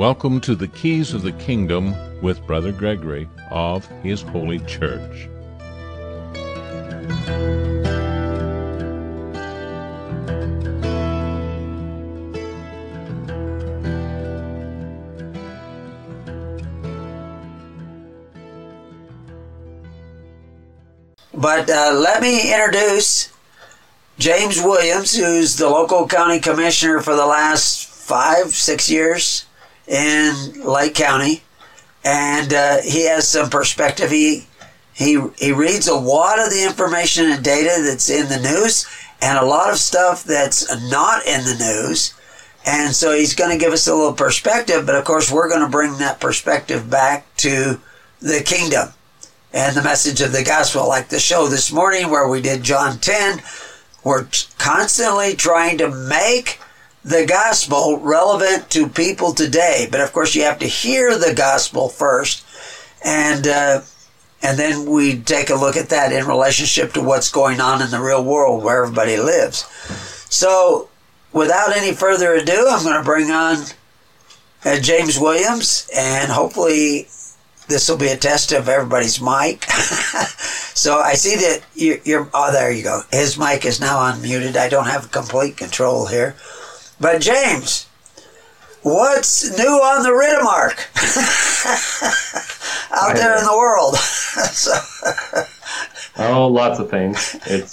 Welcome to the Keys of the Kingdom with Brother Gregory of His Holy Church. But let me introduce James Williams, who's the local county commissioner for the last 5-6 years in Lake County. And he has some perspective. He reads a lot of the information and data that's in the news and a lot of stuff that's not in the news. And so he's going to give us a little perspective, but of course we're going to bring that perspective back to the kingdom and the message of the gospel, like the show this morning where we did John 10. We're constantly trying to make the gospel relevant to people today. But of course you have to hear the gospel first, and then we take a look at that in relationship to what's going on in the real world where everybody lives. So without any further ado, I'm going to bring on James Williams, and hopefully this will be a test of everybody's mic. So I see that you're, oh, there you go. His mic is now unmuted. I don't have complete control here. But James, what's new on the Riddermark out there in the world? Oh, lots of things.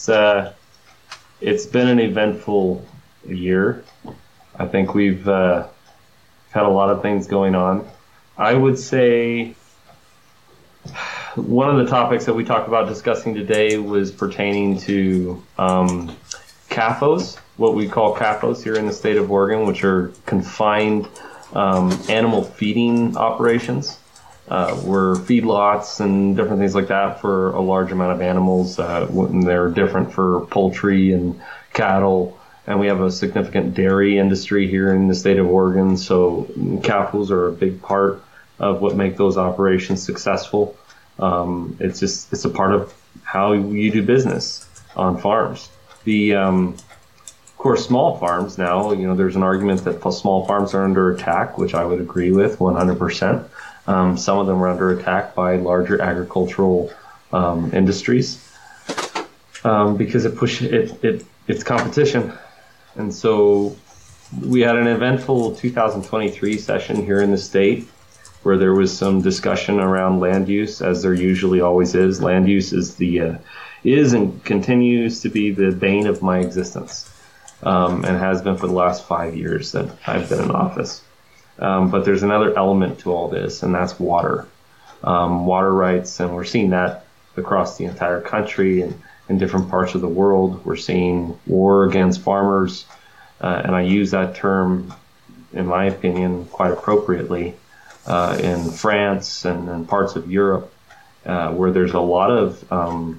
It's been an eventful year. I think we've had a lot of things going on. I would say one of the topics that we talked about discussing today was pertaining to CAFOs, what we call CAFOs here in the state of Oregon, which are confined animal feeding operations. We're feedlots and different things like that for a large amount of animals. They're different for poultry and cattle, and we have a significant dairy industry here in the state of Oregon, so CAFOs are a big part of what make those operations successful. It's a part of how you do business on farms. Of course, small farms now, there's an argument that small farms are under attack, which I would agree with 100%. Some of them are under attack by larger agricultural industries because it's competition. And so we had an eventful 2023 session here in the state where there was some discussion around land use, as there usually always is. Land use is and continues to be the bane of my existence, and has been for the last 5 years that I've been in office. But there's another element to all this, and that's water. Water rights, and we're seeing that across the entire country and in different parts of the world. We're seeing war against farmers, and I use that term, in my opinion, quite appropriately, in France and parts of Europe, where there's a lot of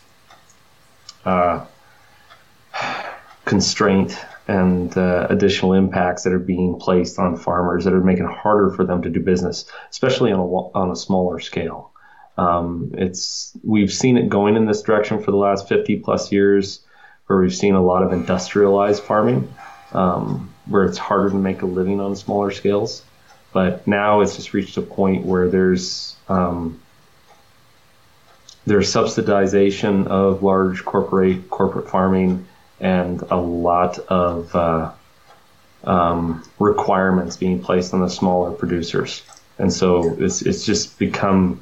constraint and additional impacts that are being placed on farmers that are making it harder for them to do business, especially on a smaller scale. We've seen it going in this direction for the last 50 plus years, where we've seen a lot of industrialized farming, where it's harder to make a living on smaller scales. But now it's just reached a point where there's subsidization of large corporate farming and a lot of requirements being placed on the smaller producers. And so it's just become,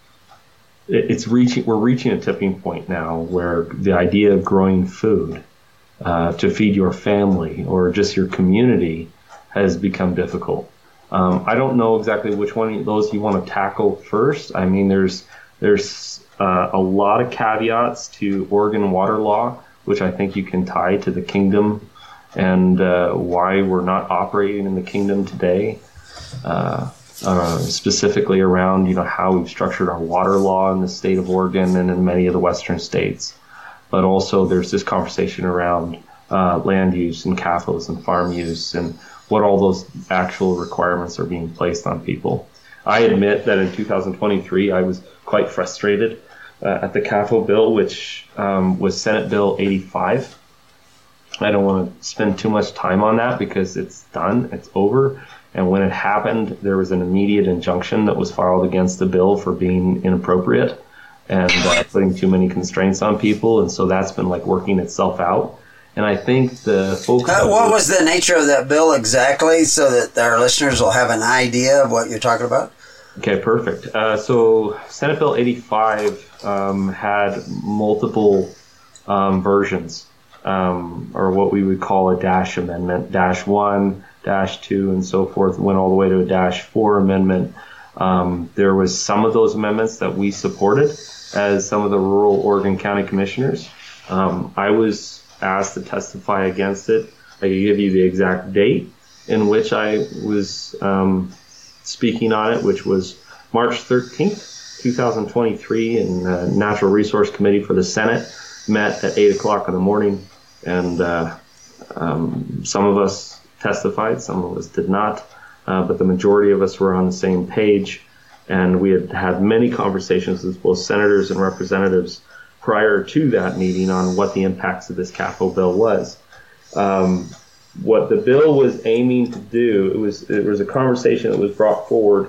we're reaching a tipping point now where the idea of growing food to feed your family or just your community has become difficult. I don't know exactly which one of those you want to tackle first. I mean, there's a lot of caveats to Oregon water law, which I think you can tie to the kingdom and why we're not operating in the kingdom today, specifically around how we've structured our water law in the state of Oregon and in many of the western states. But also there's this conversation around land use and CAFOs and farm use and what all those actual requirements are being placed on people. I admit that in 2023 I was quite frustrated at the CAFO bill, which was Senate Bill 85. I don't want to spend too much time on that because it's done, it's over, And when it happened, there was an immediate injunction that was filed against the bill for being inappropriate and putting too many constraints on people. And so that's been like working itself out. And I think the folks... what was the nature of that bill exactly, so that our listeners will have an idea of what you're talking about? Okay, perfect. So Senate Bill 85 had multiple versions, or what we would call a dash amendment, dash 1, dash 2, and so forth, went all the way to a dash 4 amendment. There was some of those amendments that we supported as some of the rural Oregon County commissioners. I was asked to testify against it. I can give you the exact date in which I was speaking on it, which was March 13th, 2023, in the Natural Resource Committee for the Senate met at 8 o'clock in the morning, and some of us testified, some of us did not, but the majority of us were on the same page, and we had had many conversations with both senators and representatives prior to that meeting on what the impacts of this capital bill was. What the bill was aiming to do, it was a conversation that was brought forward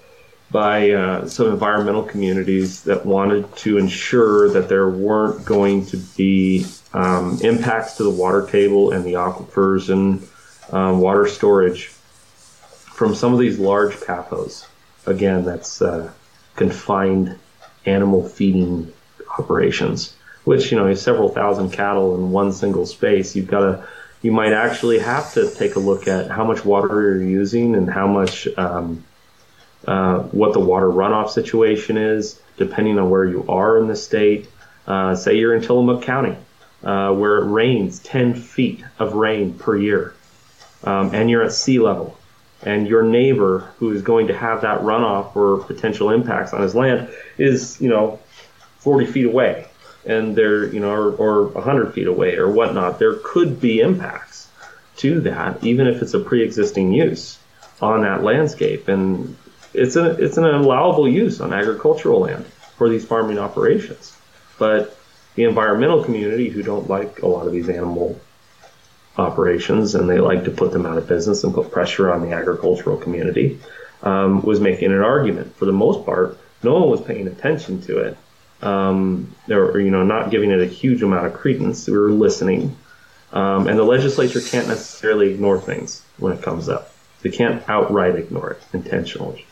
by some environmental communities that wanted to ensure that there weren't going to be impacts to the water table and the aquifers and water storage from some of these large CAFOs. Again, that's confined animal feeding operations, which, is several thousand cattle in one single space. You might actually have to take a look at how much water you're using and how much, what the water runoff situation is, depending on where you are in the state. Say you're in Tillamook County, where it rains 10 feet of rain per year, and you're at sea level, and your neighbor who is going to have that runoff or potential impacts on his land is, 40 feet away, and they're, or 100 feet away or whatnot. There could be impacts to that, even if it's a pre-existing use on that landscape. And it's an allowable use on agricultural land for these farming operations. But the environmental community, who don't like a lot of these animal operations, and they like to put them out of business and put pressure on the agricultural community, was making an argument. For the most part, no one was paying attention to it. They were, not giving it a huge amount of credence. We were listening. And the legislature can't necessarily ignore things when it comes up. They can't outright ignore it intentionally.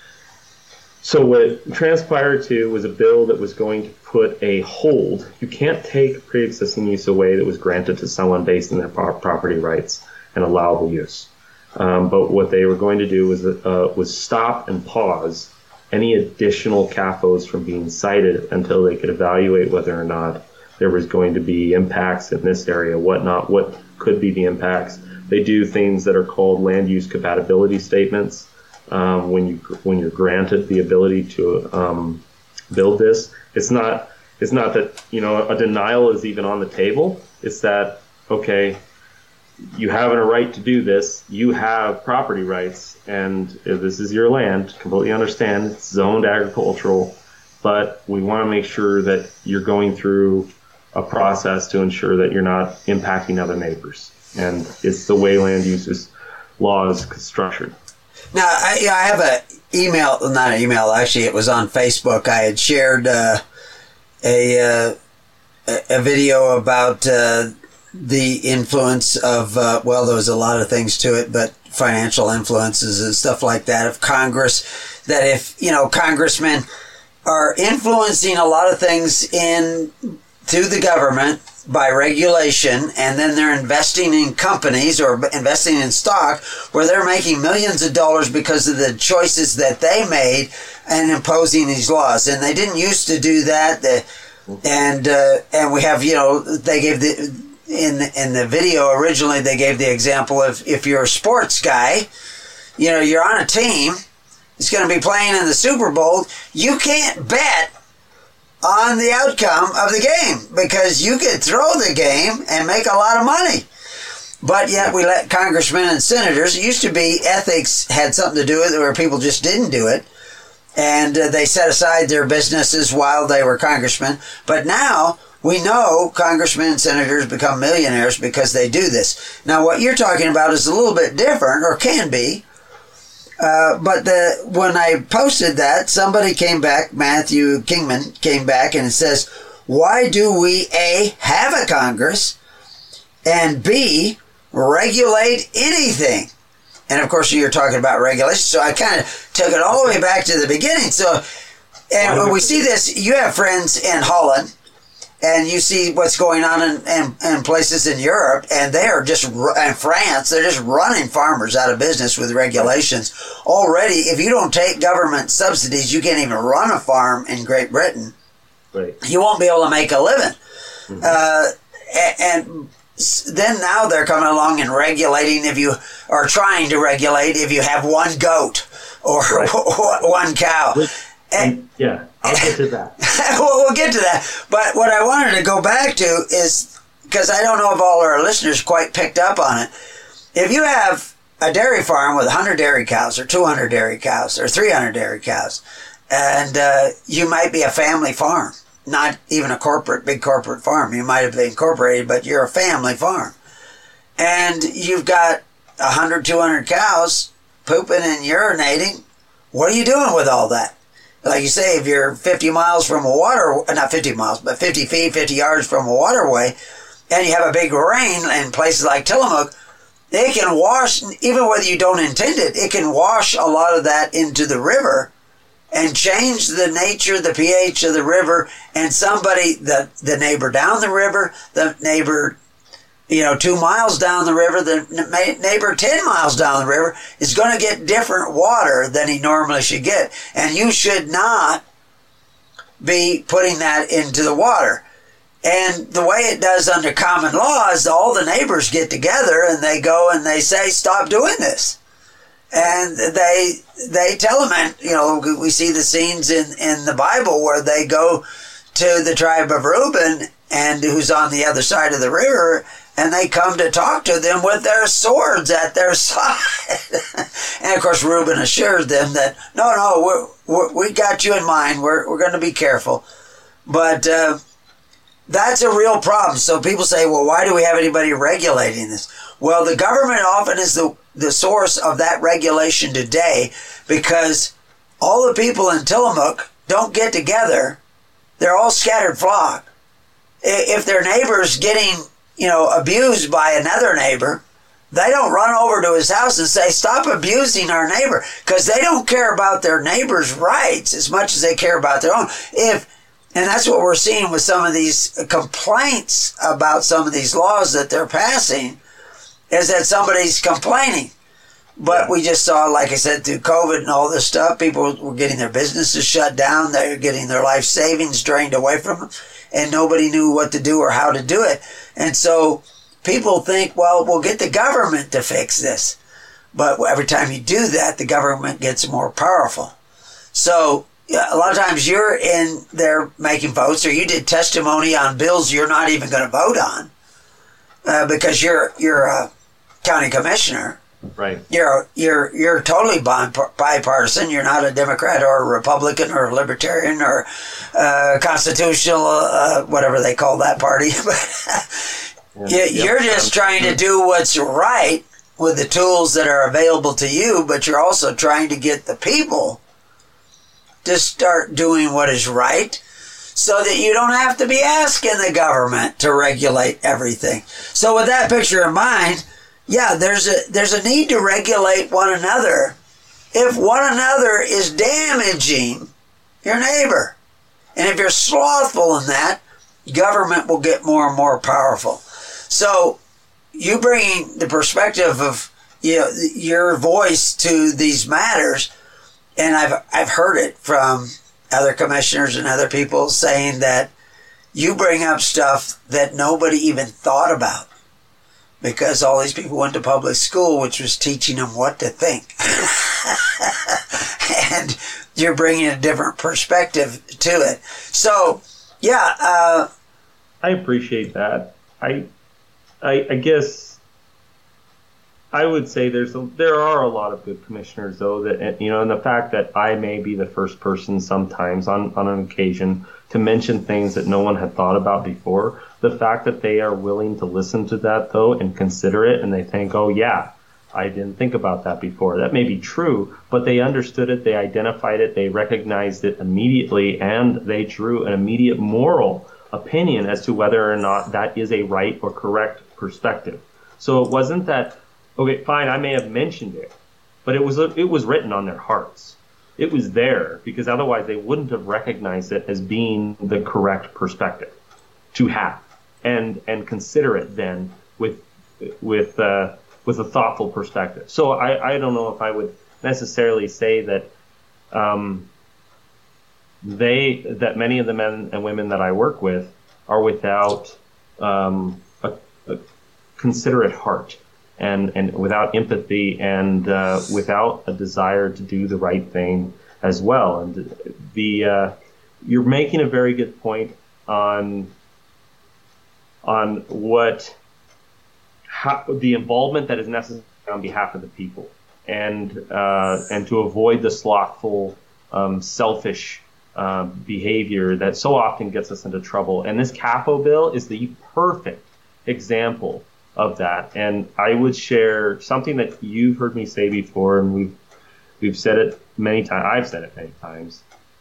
So what transpired to was a bill that was going to put a hold. You can't take pre-existing use away that was granted to someone based on their property rights and allowable use. But what they were going to do was stop and pause any additional CAFOs from being cited until they could evaluate whether or not there was going to be impacts in this area, what could be the impacts. They do things that are called land use compatibility statements. When you're granted the ability to build this, it's not that a denial is even on the table. It's that, okay, you have a right to do this. You have property rights, and this is your land. Completely understand. It's zoned agricultural, but we want to make sure that you're going through a process to ensure that you're not impacting other neighbors. And it's the way land use law is structured. Now, I have not an email, actually, it was on Facebook. I had shared a video about the influence of, there was a lot of things to it, but financial influences and stuff like that of Congress, that if, congressmen are influencing a lot of things through the government by regulation, and then they're investing in companies or investing in stock where they're making millions of dollars because of the choices that they made and imposing these laws. And they didn't used to do that. And we have, they gave in the video originally, they gave the example of if you're a sports guy, you're on a team, it's going to be playing in the Super Bowl, you can't bet on the outcome of the game because you could throw the game and make a lot of money. But yet we let congressmen and senators, it used to be ethics had something to do with it where people just didn't do it, and they set aside their businesses while they were congressmen. But now we know congressmen and senators become millionaires because they do this. Now what you're talking about is a little bit different, or can be, But when I posted that, somebody came back, Matthew Kingman came back, and it says, why do we A, have a Congress, and B, regulate anything? And of course, you're talking about regulation, so I kind of took it all the way back to the beginning. So, and when we see this, you have friends in Holland, and you see what's going on in places in Europe, and they are just, in France, they're just running farmers out of business with regulations. Already, if you don't take government subsidies, you can't even run a farm in Great Britain. Right. You won't be able to make a living. And then now they're coming along and regulating if you are trying to regulate if you have one goat or one cow. Yeah, I'll get to that. We'll get to that. But what I wanted to go back to is, because I don't know if all our listeners quite picked up on it, if you have a dairy farm with 100 dairy cows or 200 dairy cows or 300 dairy cows, and you might be a family farm, not even a big corporate farm. You might have been incorporated, but you're a family farm. And you've got 100, 200 cows pooping and urinating. What are you doing with all that? Like you say, if you're 50 miles from not 50 miles, but 50 feet, 50 yards from a waterway, and you have a big rain in places like Tillamook, it can wash, even whether you don't intend it, it can wash a lot of that into the river and change the nature, the pH of the river, and somebody, the neighbor down the river, the neighbor 2 miles down the river, the neighbor 10 miles down the river is going to get different water than he normally should get. And you should not be putting that into the water. And the way it does under common law is all the neighbors get together and they go and they say, stop doing this. And they tell them, and, we see the scenes in the Bible where they go to the tribe of Reuben, and who's on the other side of the river, and they come to talk to them with their swords at their side. And of course, Reuben assures them that, no, we got you in mind. We're going to be careful. But that's a real problem. So people say, well, why do we have anybody regulating this? Well, the government often is the source of that regulation today, because all the people in Tillamook don't get together. They're all scattered flock. If their neighbor's getting abused by another neighbor, they don't run over to his house and say, stop abusing our neighbor, because they don't care about their neighbor's rights as much as they care about their own. And that's what we're seeing with some of these complaints about some of these laws that they're passing, is that somebody's complaining. But we just saw, like I said, through COVID and all this stuff, people were getting their businesses shut down. They're getting their life savings drained away from them, and nobody knew what to do or how to do it. And so people think, well, we'll get the government to fix this. But every time you do that, the government gets more powerful. So a lot of times you're in there making votes, or you did testimony on bills you're not even going to vote on because you're a county commissioner. Right. You're totally bipartisan. You're not a Democrat or a Republican or a Libertarian or constitutional, whatever they call that party. You're just trying to do what's right with the tools that are available to you, but you're also trying to get the people to start doing what is right, so that you don't have to be asking the government to regulate everything. So with that picture in mind, there's a need to regulate one another if one another is damaging your neighbor. And if you're slothful in that, government will get more and more powerful. So you bringing the perspective of your voice to these matters, and I've heard it from other commissioners and other people saying that you bring up stuff that nobody even thought about, because all these people went to public school, which was teaching them what to think. And you're bringing a different perspective to it. So, I appreciate that. I guess I would say there are a lot of good commissioners, though, that, and the fact that I may be the first person sometimes on an occasion to mention things that no one had thought about before. The fact that they are willing to listen to that, though, and consider it, and they think, oh, yeah, I didn't think about that before. That may be true, but they understood it, they identified it, they recognized it immediately, and they drew an immediate moral opinion as to whether or not that is a right or correct perspective. So it wasn't that, okay, fine, I may have mentioned it, but it was written on their hearts. It was there because otherwise they wouldn't have recognized it as being the correct perspective to have and consider it then with a thoughtful perspective. So I don't know if I would necessarily say that that many of the men and women that I work with are without a considerate heart and without empathy and without a desire to do the right thing as well. And you're making a very good point on the involvement that is necessary on behalf of the people, and to avoid the slothful, selfish behavior that so often gets us into trouble. And this CAFO bill is the perfect example of that. And I would share something that you've heard me say before, and we've said it many times. I've said it many times,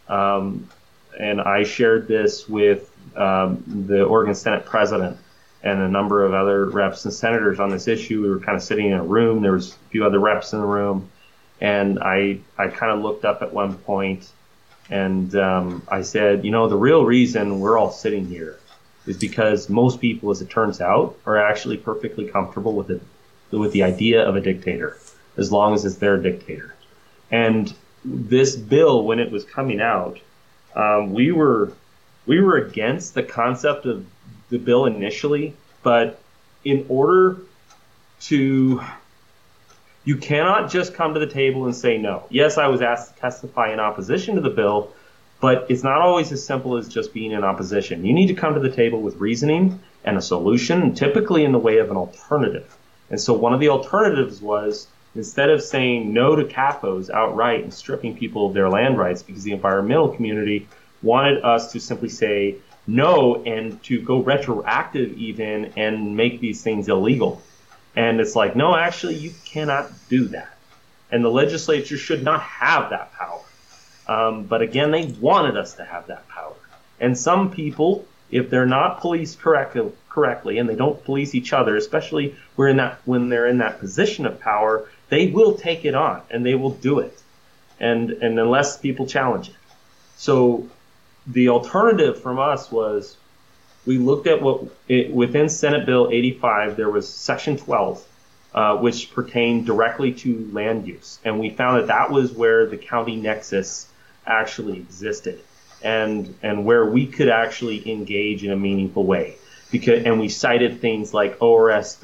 and I shared this with the Oregon Senate president and a number of other reps and senators on this issue. We were kind of sitting in a room. There was a few other reps in the room. And I kind of looked up at one point and I said, the real reason we're all sitting here is because most people, as it turns out, are actually perfectly comfortable with the idea of a dictator, as long as it's their dictator. And this bill, when it was coming out, we were against the concept of the bill initially, but in order to, you cannot just come to the table and say no. Yes, I was asked to testify in opposition to the bill, but it's not always as simple as just being in opposition. You need to come to the table with reasoning and a solution, typically in the way of an alternative. And so one of the alternatives was, instead of saying no to CAFOs outright and stripping people of their land rights because the environmental community wanted us to simply say no and to go retroactive even and make these things illegal. And it's like, no, actually, you cannot do that. And the legislature should not have that power. But again, they wanted us to have that power. And some people, if they're not policed correctly and they don't police each other, especially when they're in that position of power, they will take it on and they will do it. And unless people challenge it. So the alternative from us was, we looked at within Senate Bill 85, there was Section 12, which pertained directly to land use. And we found that was where the county nexus actually existed and where we could actually engage in a meaningful way. And we cited things like ORS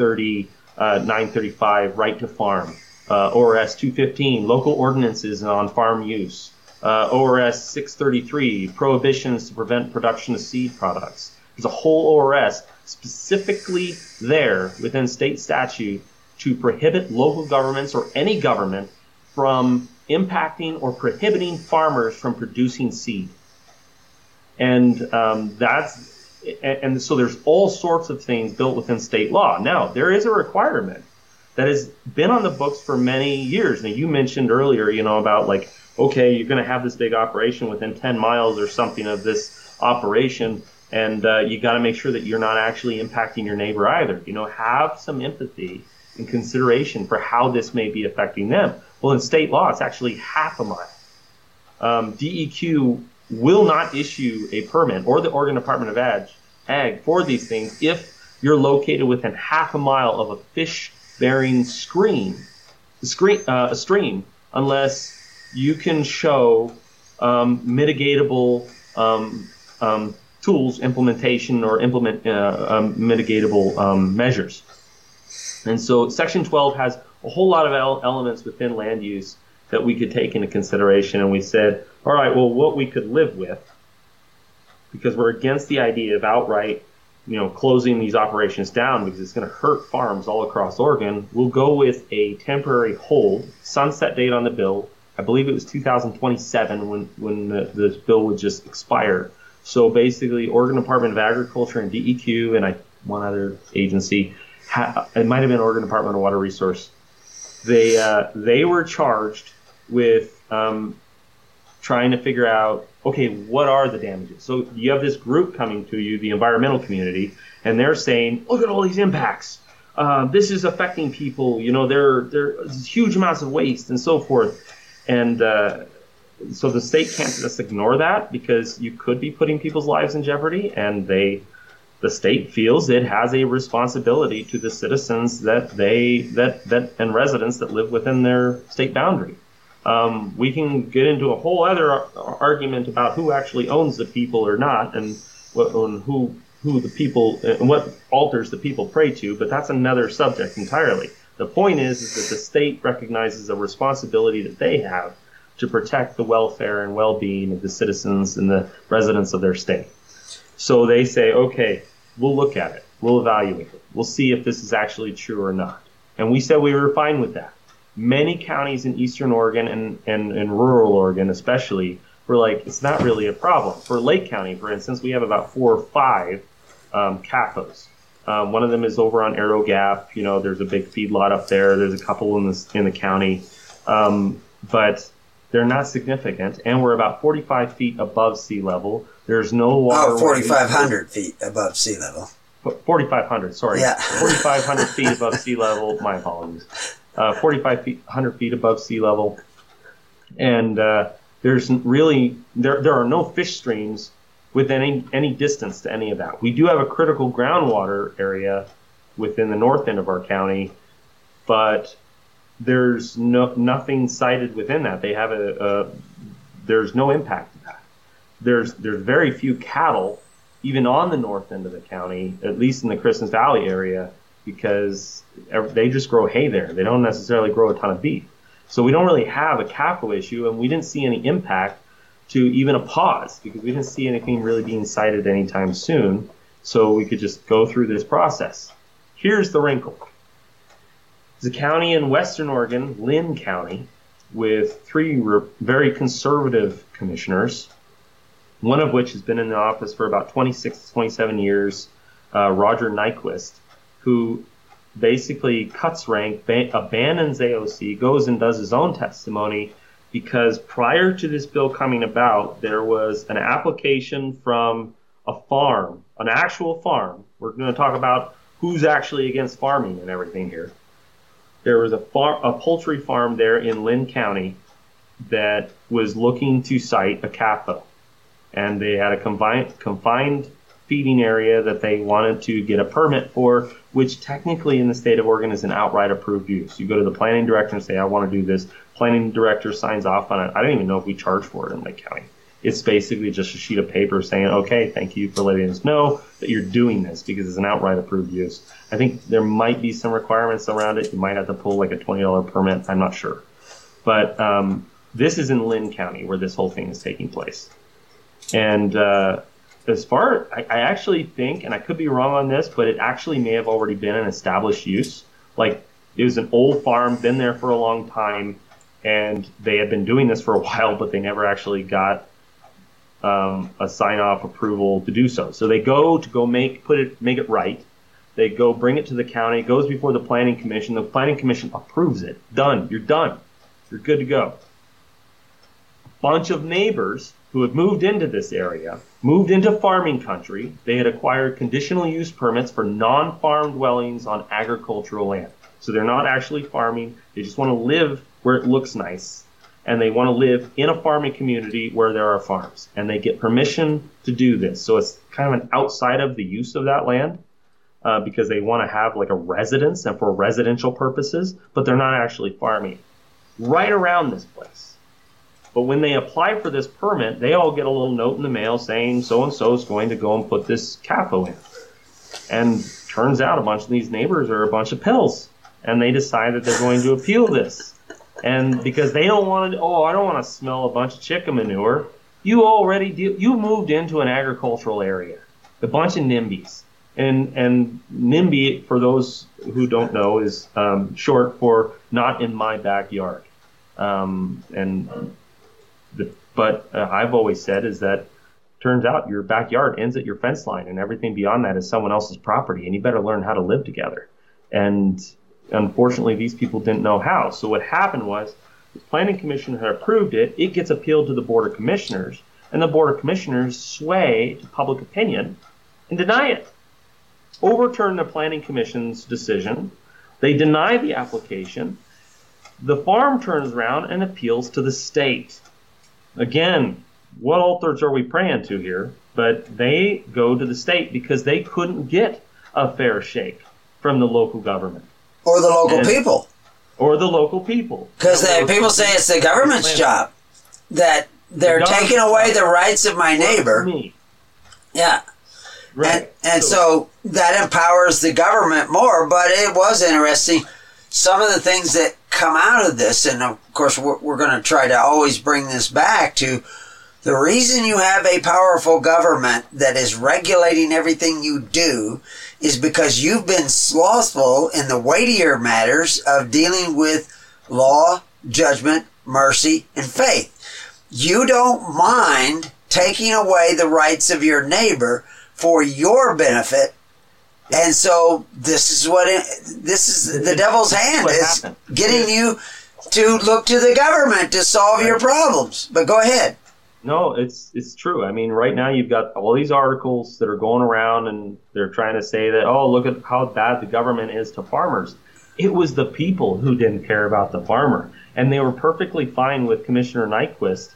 935, right to farm, ORS 215, local ordinances on farm use, ORS 633, prohibitions to prevent production of seed products. There's a whole ORS specifically there within state statute to prohibit local governments or any government from impacting or prohibiting farmers from producing seed. And so there's all sorts of things built within state law. Now, there is a requirement that has been on the books for many years. Now, you mentioned earlier, about like, okay, you're going to have this big operation within 10 miles or something of this operation, and you got to make sure that you're not actually impacting your neighbor either. Have some empathy and consideration for how this may be affecting them. Well, in state law, it's actually half a mile. DEQ will not issue a permit, or the Oregon Department of Ag for these things, if you're located within half a mile of a fish-bearing stream, unless you can show mitigatable tools, implementation, or implement mitigatable measures. And so Section 12 has a whole lot of elements within land use that we could take into consideration. And we said, all right, well, what we could live with, because we're against the idea of outright, closing these operations down because it's going to hurt farms all across Oregon, we'll go with a temporary hold, sunset date on the bill. I believe it was 2027 when the bill would just expire. So basically, Oregon Department of Agriculture and DEQ and one other agency, it might have been Oregon Department of Water Resource, They were charged with trying to figure out, okay, what are the damages? So you have this group coming to you, the environmental community, and they're saying, look at all these impacts. This is affecting people. There's huge amounts of waste and so forth. And so the state can't just ignore that, because you could be putting people's lives in jeopardy, and the state feels it has a responsibility to the citizens that and residents that live within their state boundary. We can get into a whole other argument about who actually owns the people or not, and who the people and what altars the people pray to, but that's another subject entirely. The point is that the state recognizes a responsibility that they have to protect the welfare and well-being of the citizens and the residents of their state. So they say, okay, we'll look at it. We'll evaluate it. We'll see if this is actually true or not. And we said we were fine with that. Many counties in eastern Oregon and rural Oregon especially were like, it's not really a problem. For Lake County, for instance, we have about 4 or 5 CAFOs. One of them is over on Arrow Gap. There's a big feedlot up there. There's a couple in the county. But they're not significant, and we're about 45 feet above sea level. There's no water. 4,500 feet above sea level. 4,500, sorry. Yeah. 4,500 feet above sea level. My apologies. 4,500 feet above sea level. And there's really, there are no fish streams within any distance to any of that. We do have a critical groundwater area within the north end of our county, but there's nothing cited within that. They have there's no impact to that. There's very few cattle even on the north end of the county, at least in the Christmas Valley area, because they just grow hay there. They don't necessarily grow a ton of beef. So we don't really have a CAFO issue, and we didn't see any impact to even a pause, because we didn't see anything really being cited anytime soon. So we could just go through this process. Here's the wrinkle. There's a county in western Oregon, Linn County, with 3 very conservative commissioners, one of which has been in the office for about 26 to 27 years, Roger Nyquist, who basically cuts rank, abandons AOC, goes and does his own testimony, because prior to this bill coming about, there was an application from a farm, an actual farm. We're going to talk about who's actually against farming and everything here. There was a poultry farm there in Linn County that was looking to site a CAFO. And they had a confined feeding area that they wanted to get a permit for, which technically in the state of Oregon is an outright approved use. You go to the planning director and say, I want to do this. Planning director signs off on it. I don't even know if we charge for it in Lake County. It's basically just a sheet of paper saying, okay, thank you for letting us know that you're doing this, because it's an outright approved use. I think there might be some requirements around it. You might have to pull like a $20 permit. I'm not sure. But this is in Linn County where this whole thing is taking place. And as far, I actually think, and I could be wrong on this, but it actually may have already been an established use. Like, it was an old farm, been there for a long time, and they had been doing this for a while, but they never actually got a sign-off approval to do so. So they go make it right. They go bring it to the county. It goes before the planning commission. The planning commission approves it. Done. You're done. You're good to go. A bunch of neighbors who had moved into this area, moved into farming country. They had acquired conditional use permits for non-farm dwellings on agricultural land. So they're not actually farming. They just want to live where it looks nice. And they want to live in a farming community where there are farms. And they get permission to do this. So it's kind of an outside of the use of that land, because they want to have like a residence and for residential purposes, but they're not actually farming right around this place. But when they apply for this permit, they all get a little note in the mail saying so-and-so is going to go and put this CAFO in. And turns out a bunch of these neighbors are a bunch of pills. And they decide that they're going to appeal this. And because they don't want to, I don't want to smell a bunch of chicken manure. You moved into an agricultural area, a bunch of NIMBYs. And NIMBY, for those who don't know, is short for not in my backyard. But I've always said is that turns out your backyard ends at your fence line, and everything beyond that is someone else's property, and you better learn how to live together. And unfortunately, these people didn't know how. So what happened was the Planning Commission had approved it. It gets appealed to the Board of Commissioners, and the Board of Commissioners sway to public opinion and deny it. Overturn the Planning Commission's decision. They deny the application. The farm turns around and appeals to the state. Again, what altars are we praying to here? But they go to the state because they couldn't get a fair shake from the local government. Or the local people. Or the local people. Because people say it's the government's job. That they're taking away the rights of my neighbor. Yeah. Right. And so that empowers the government more. But it was interesting. Some of the things that come out of this, and of course we're going to try to always bring this back to the reason you have a powerful government that is regulating everything you do is because you've been slothful in the weightier matters of dealing with law, judgment, mercy, and faith. You don't mind taking away the rights of your neighbor for your benefit. And so this is the devil's hand is getting you to look to the government to solve your problems. But go ahead. No, it's true. I mean, right now you've got all these articles that are going around and they're trying to say that, oh, look at how bad the government is to farmers. It was the people who didn't care about the farmer. And they were perfectly fine with Commissioner Nyquist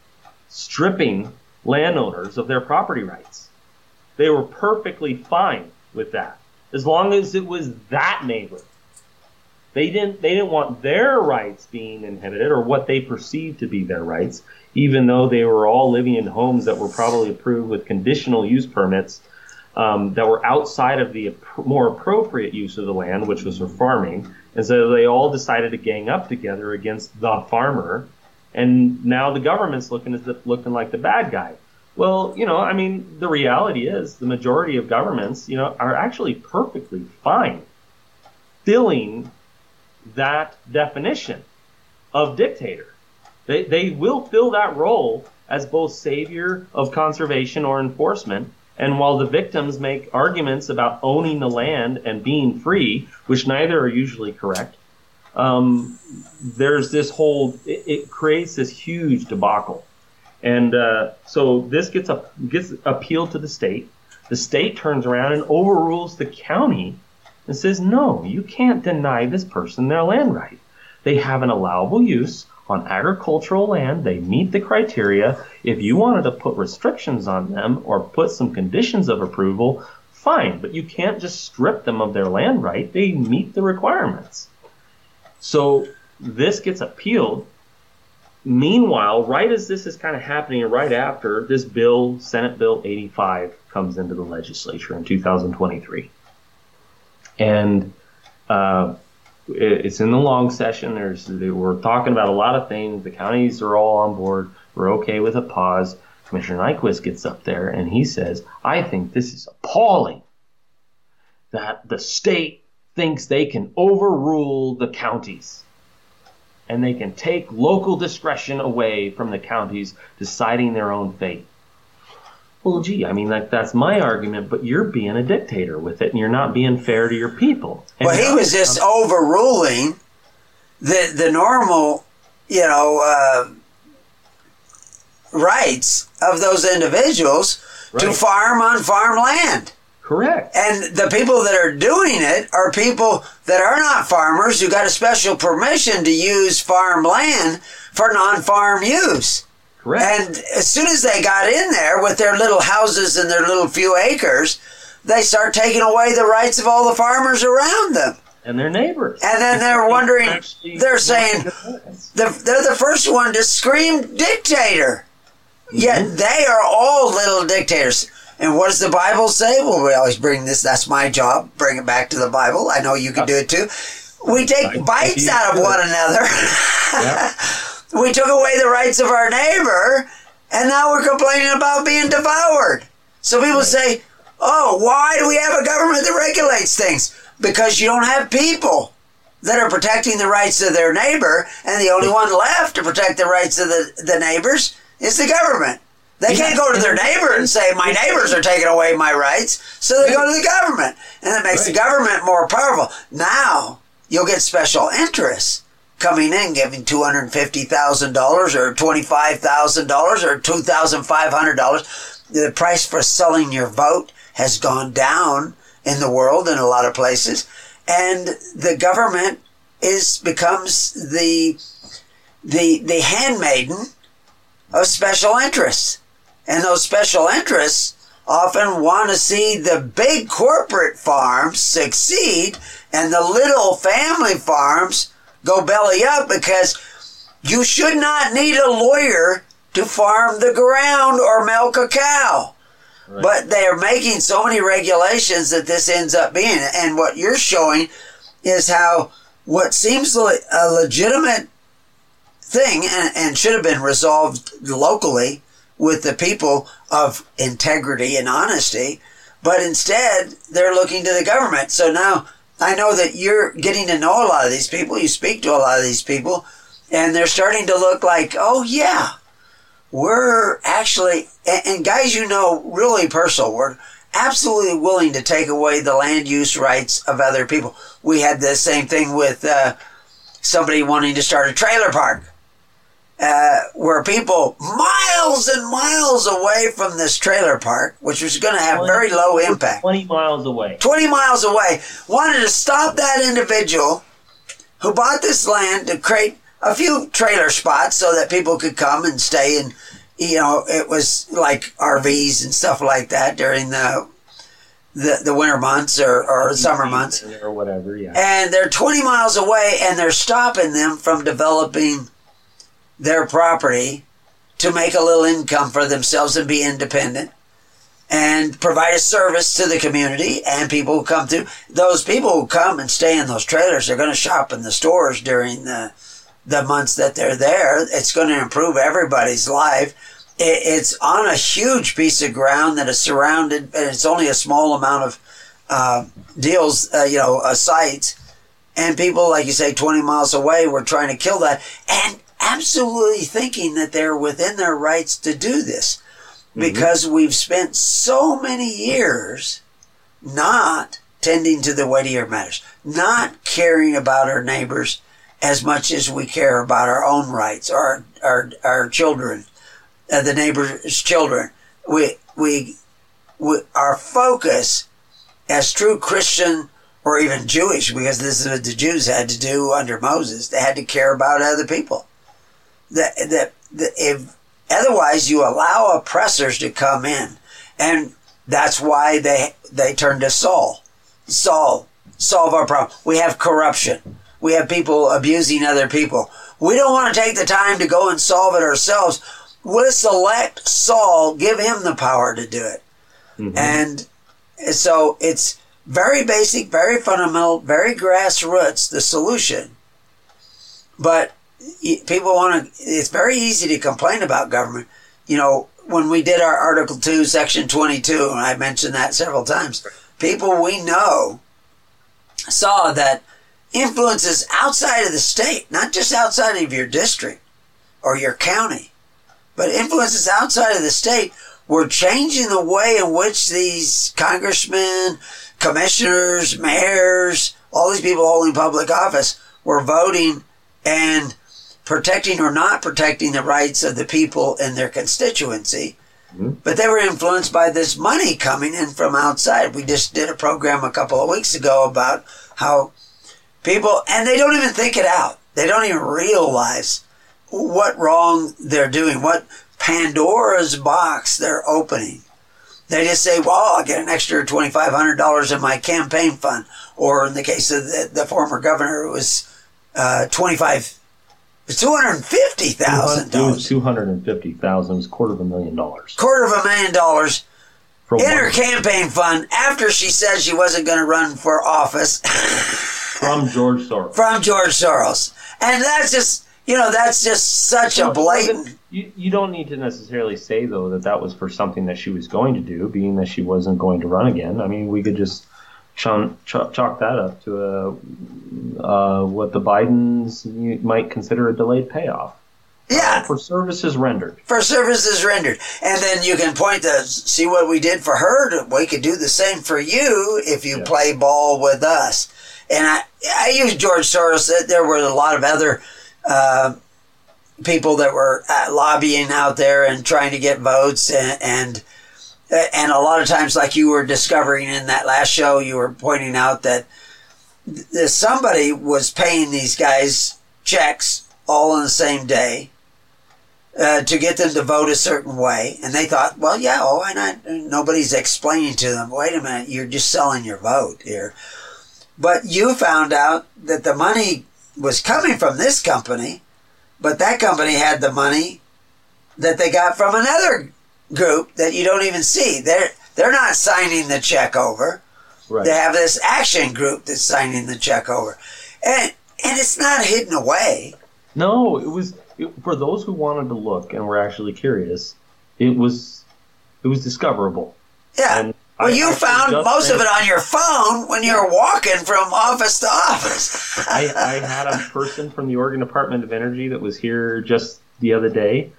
stripping landowners of their property rights. They were perfectly fine with that, as long as it was that neighbor. They didn't want their rights being inhibited or what they perceived to be their rights, even though they were all living in homes that were probably approved with conditional use permits that were outside of the more appropriate use of the land, which was for farming. And so they all decided to gang up together against the farmer. And now the government's looking like the bad guy. Well, I mean, the reality is the majority of governments, are actually perfectly fine filling that definition of dictator. They will fill that role as both savior of conservation or enforcement. And while the victims make arguments about owning the land and being free, which neither are usually correct, there's this it creates this huge debacle. And so this gets appealed to the state. The state turns around and overrules the county and says, no, you can't deny this person their land right. They have an allowable use on agricultural land. They meet the criteria. If you wanted to put restrictions on them or put some conditions of approval, fine, but you can't just strip them of their land right. They meet the requirements. So this gets appealed. Meanwhile, right as this is kind of happening, right after this bill, Senate Bill 85, comes into the legislature in 2023. And it's in the long session. We're talking about a lot of things. The counties are all on board. We're okay with a pause. Commissioner Nyquist gets up there and he says, I think this is appalling that the state thinks they can overrule the counties and they can take local discretion away from the counties deciding their own fate. Well, gee, I mean, that's my argument, but you're being a dictator with it, and you're not being fair to your people. And well, he was just overruling the normal, rights of those individuals to farm on farmland. Correct. And the people that are doing it are people that are not farmers who got a special permission to use farmland for non-farm use. Correct. And as soon as they got in there with their little houses and their little few acres, they start taking away the rights of all the farmers around them. And their neighbors. And then they're wondering, they're saying, they're the first one to scream dictator. Yet they are all little dictators. And what does the Bible say? Well, we always bring this, that's my job, bring it back to the Bible. I know you can do it too. We take bites out of one another. Yep. We took away the rights of our neighbor, and now we're complaining about being devoured. So people say, oh, why do we have a government that regulates things? Because you don't have people that are protecting the rights of their neighbor, and the only one left to protect the rights of the neighbors is the government. They can't go to their neighbor and say, my neighbors are taking away my rights, so they go to the government. And it makes the government more powerful. Now, you'll get special interests coming in, giving $250,000 or $25,000 or $2,500. The price for selling your vote has gone down in the world in a lot of places, and the government becomes the handmaiden of special interests. And those special interests often want to see the big corporate farms succeed and the little family farms go belly up, because you should not need a lawyer to farm the ground or milk a cow. Right. But they are making so many regulations that this ends up being. And what you're showing is how what seems like a legitimate thing and should have been resolved locally with the people of integrity and honesty, but instead they're looking to the government. So now I know that you're getting to know a lot of these people. You speak to a lot of these people, and they're starting to look like, oh yeah, we're actually, and guys, you know, really personal, we're absolutely willing to take away the land use rights of other people. We had the same thing with somebody wanting to start a trailer park. Where people miles and miles away from this trailer park, which was going to have very low impact. 20 miles away. 20 miles away. Wanted to stop that individual who bought this land to create a few trailer spots so that people could come and stay. And, you know, it was like RVs and stuff like that during the winter months or summer months. Or whatever, yeah. And they're 20 miles away, and they're stopping them from developing their property to make a little income for themselves and be independent and provide a service to the community and people who come through. Those people who come and stay in those trailers are going to shop in the stores during the months that they're there. It's going to improve everybody's life. It's on a huge piece of ground that is surrounded, and it's only a small amount of sites. And people, like you say, 20 miles away, were trying to kill that. And absolutely thinking that they're within their rights to do this, because we've spent so many years not tending to the weightier matters, not caring about our neighbors as much as we care about our own rights, or our children, the neighbors' children. Our focus as true Christian or even Jewish, because this is what the Jews had to do under Moses, they had to care about other people. If otherwise you allow oppressors to come in, and that's why they turn to Saul. Solve our problem. We have corruption. We have people abusing other people. We don't want to take the time to go and solve it ourselves. We'll select Saul, give him the power to do it. And so it's very basic, very fundamental, very grassroots, the solution. But people it's very easy to complain about government. You know, when we did our Article 2, Section 22, and I mentioned that several times, people we know saw that influences outside of the state, not just outside of your district or your county, but influences outside of the state were changing the way in which these congressmen, commissioners, mayors, all these people holding public office were voting and protecting or not protecting the rights of the people in their constituency. But they were influenced by this money coming in from outside. We just did a program a couple of weeks ago about how people, and they don't even think it out. They don't even realize what wrong they're doing, what Pandora's box they're opening. They just say, well, I'll get an extra $2,500 in my campaign fund. Or in the case of the former governor, it was $250,000. It was $250,000. It was $250,000. $250,000 in her campaign fund after she said she wasn't going to run for office. From George Soros. From George Soros. And that's just, that's just such a blatant... You don't need to necessarily say, though, that was for something that she was going to do, being that she wasn't going to run again. I mean, we could just chalk that up to what the Bidens might consider a delayed payoff. Yeah. For services rendered. For services rendered. And then you can point to, see what we did for her. We could do the same for you if you play ball with us. And I use George Soros. There were a lot of other people that were lobbying out there and trying to get votes, and a lot of times, like you were discovering in that last show, you were pointing out that somebody was paying these guys checks all on the same day to get them to vote a certain way. And they thought, well, yeah, why not? Nobody's explaining to them, wait a minute, you're just selling your vote here. But you found out that the money was coming from this company, but that company had the money that they got from another group that you don't even see. They're not signing the check over. Right. They have this action group that's signing the check over. And it's not hidden away. No, for those who wanted to look and were actually curious, it was discoverable. Yeah. And you found most of it on your phone when you were walking from office to office. I had a person from the Oregon Department of Energy that was here just the other day.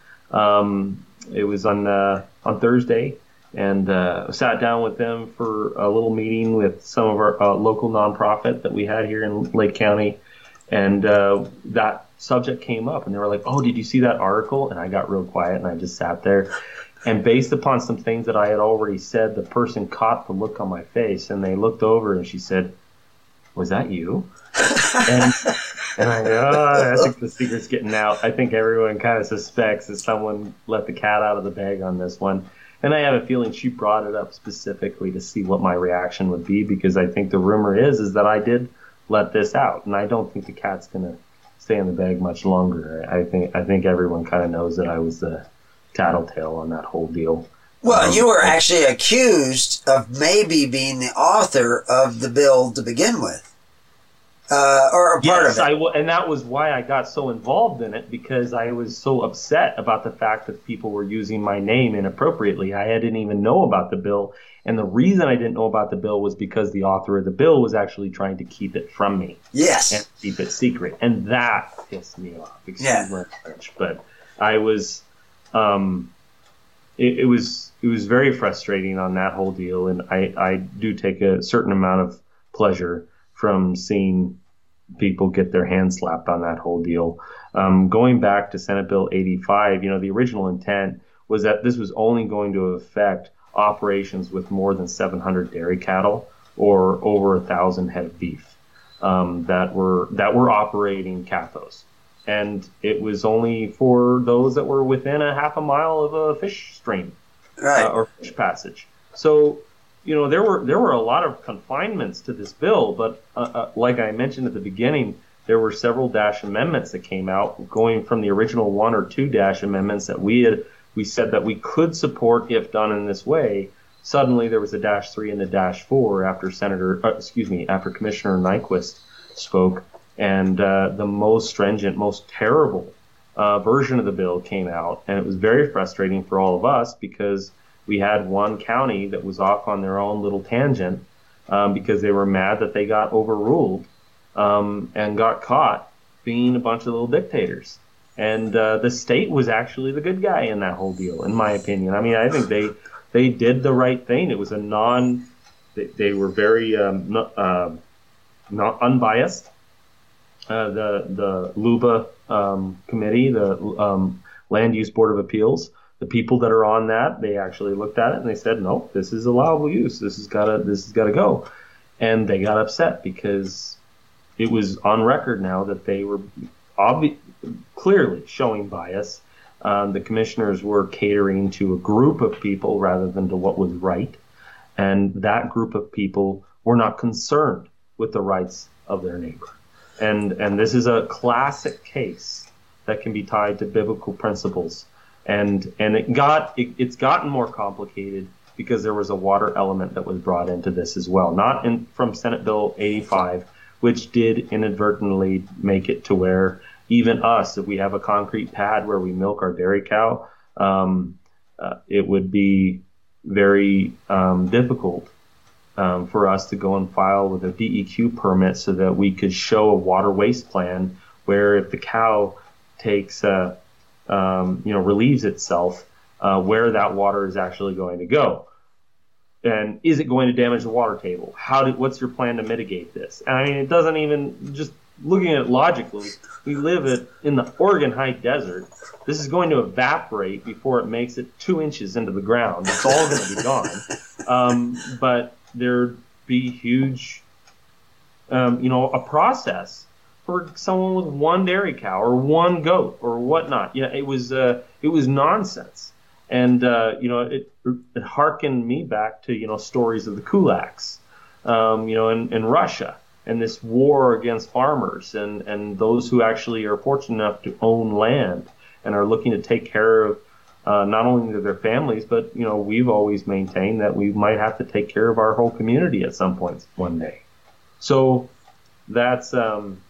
It was on Thursday, and sat down with them for a little meeting with some of our local nonprofit that we had here in Lake County, and that subject came up, and they were like, "Oh, did you see that article?" And I got real quiet, and I just sat there. And based upon some things that I had already said, the person caught the look on my face, and they looked over, and she said, "Was that you?" And I think the secret's getting out. I think everyone kind of suspects that someone let the cat out of the bag on this one. And I have a feeling she brought it up specifically to see what my reaction would be, because I think the rumor is that I did let this out, and I don't think the cat's going to stay in the bag much longer. I think everyone kind of knows that I was the tattletale on that whole deal. Well, you were actually accused of maybe being the author of the bill to begin with. Or a part of it. And that was why I got so involved in it, because I was so upset about the fact that people were using my name inappropriately. I didn't even know about the bill, and the reason I didn't know about the bill was because the author of the bill was actually trying to keep it from me. Yes. And keep it secret, and that pissed me off. Much. But I was, it was very frustrating on that whole deal, and I do take a certain amount of pleasure from seeing people get their hands slapped on that whole deal. Going back to Senate Bill 85, the original intent was that this was only going to affect operations with more than 700 dairy cattle or over 1,000 head of beef that were operating CAFOs. And it was only for those that were within a half a mile of a fish stream, right, or fish passage. So, there were a lot of confinements to this bill, but like I mentioned at the beginning, there were several dash amendments that came out, going from the original 1 or 2 dash amendments that we said that we could support if done in this way. Suddenly there was a dash 3 and a dash 4 after after Commissioner Nyquist spoke, and the most stringent, most terrible version of the bill came out, and it was very frustrating for all of us, because we had one county that was off on their own little tangent because they were mad that they got overruled and got caught being a bunch of little dictators. And the state was actually the good guy in that whole deal, in my opinion. I mean, I think they did the right thing. It was they were very not unbiased. The LUBA committee, the Land Use Board of Appeals, the people that are on that, they actually looked at it and they said, no, this is allowable use. This has got to go. And they got upset because it was on record now that they were clearly showing bias. The commissioners were catering to a group of people rather than to what was right. And that group of people were not concerned with the rights of their neighbor. And this is a classic case that can be tied to biblical principles. And it's gotten more complicated because there was a water element that was brought into this as well, from Senate Bill 85, which did inadvertently make it to where even us, if we have a concrete pad where we milk our dairy cow, it would be very difficult for us to go and file with a DEQ permit so that we could show a water waste plan where if the cow takes relieves itself, where that water is actually going to go. And is it going to damage the water table? What's your plan to mitigate this? And I mean, it doesn't even, just looking at it logically, we live in the Oregon high desert. This is going to evaporate before it makes it 2 inches into the ground. It's all going to be gone. But there'd be huge, a process for someone with one dairy cow or one goat or whatnot. It was nonsense. And, it harkened me back to, stories of the kulaks, in Russia, and this war against farmers and those who actually are fortunate enough to own land and are looking to take care of not only their families, but, we've always maintained that we might have to take care of our whole community at some point one day. So that's kind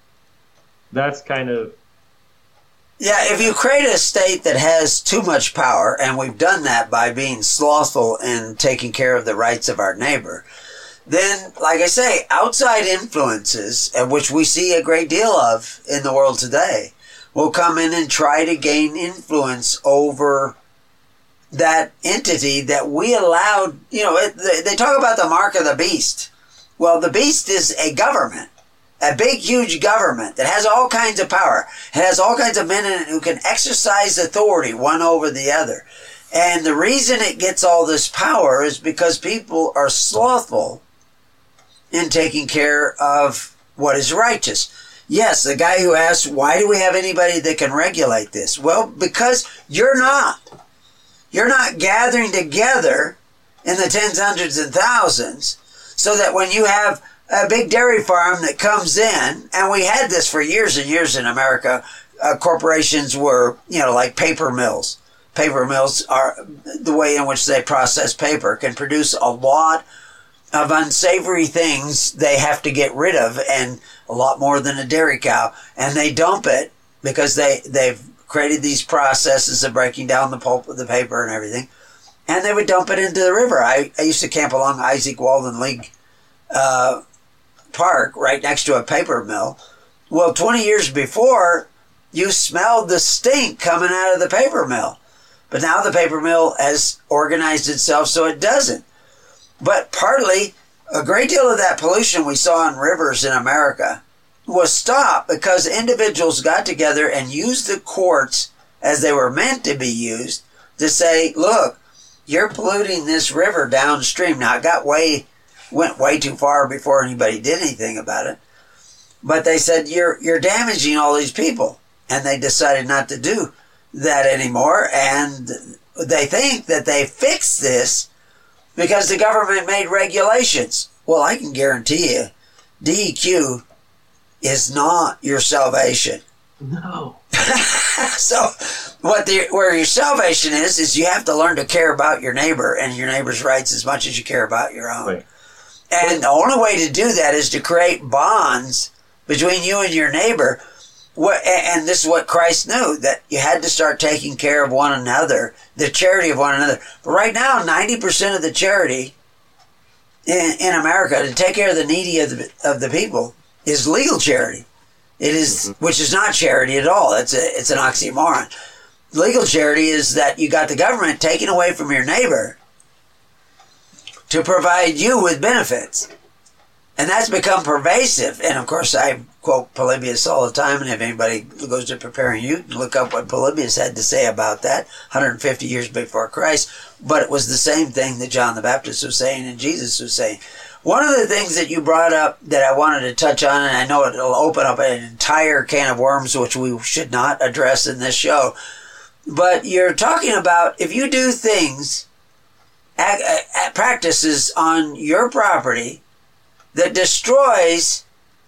of, yeah, if you create a state that has too much power, and we've done that by being slothful in taking care of the rights of our neighbor, then, like I say, outside influences, of which we see a great deal of in the world today, will come in and try to gain influence over that entity that we allowed. They talk about the mark of the beast. Well, the beast is a government. A big, huge government that has all kinds of power. It has all kinds of men in it who can exercise authority one over the other. And the reason it gets all this power is because people are slothful in taking care of what is righteous. Yes, the guy who asks, why do we have anybody that can regulate this? Well, because you're not. You're not gathering together in the tens, hundreds, and thousands so that when you have a big dairy farm that comes in, and we had this for years and years in America. Corporations were, like paper mills. Paper mills are the way in which they process paper, can produce a lot of unsavory things they have to get rid of, and a lot more than a dairy cow. And they dump it because they've created these processes of breaking down the pulp of the paper and everything. And they would dump it into the river. I used to camp along Isaac Walden League Park right next to a paper mill. Well, 20 years before, you smelled the stink coming out of the paper mill. But now the paper mill has organized itself so it doesn't. But partly, a great deal of that pollution we saw in rivers in America was stopped because individuals got together and used the courts as they were meant to be used to say, look, you're polluting this river downstream. Now, it went way too far before anybody did anything about it. But they said, you're damaging all these people. And they decided not to do that anymore. And they think that they fixed this because the government made regulations. Well, I can guarantee you, DEQ is not your salvation. No. So where your salvation is you have to learn to care about your neighbor and your neighbor's rights as much as you care about your own. Right. And the only way to do that is to create bonds between you and your neighbor. And this is what Christ knew, that you had to start taking care of one another, the charity of one another. But right now, 90% of the charity in America to take care of the needy of the people is legal charity. It is, which is not charity at all. It's an oxymoron. Legal charity is that you got the government taking away from your neighbor to provide you with benefits. And that's become pervasive. And of course, I quote Polybius all the time, and if anybody goes to Preparing You, look up what Polybius had to say about that 150 years before Christ. But it was the same thing that John the Baptist was saying and Jesus was saying. One of the things that you brought up that I wanted to touch on, and I know it'll open up an entire can of worms, which we should not address in this show, but you're talking about if you do things, practices on your property that destroys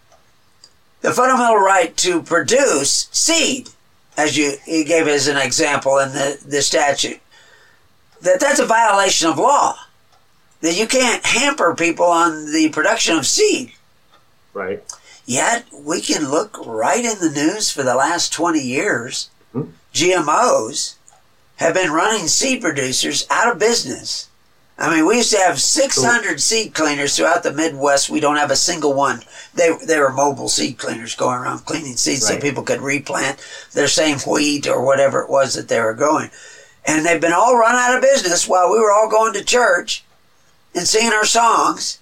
the fundamental right to produce seed, as you gave as an example in the statute, that's a violation of law. That you can't hamper people on the production of seed. Right. Yet, we can look right in the news for the last 20 years. GMOs have been running seed producers out of business. I mean, we used to have 600 seed cleaners throughout the Midwest. We don't have a single one. They were mobile seed cleaners going around cleaning seeds so people could replant their same wheat or whatever it was that they were growing. And they've been all run out of business while we were all going to church and singing our songs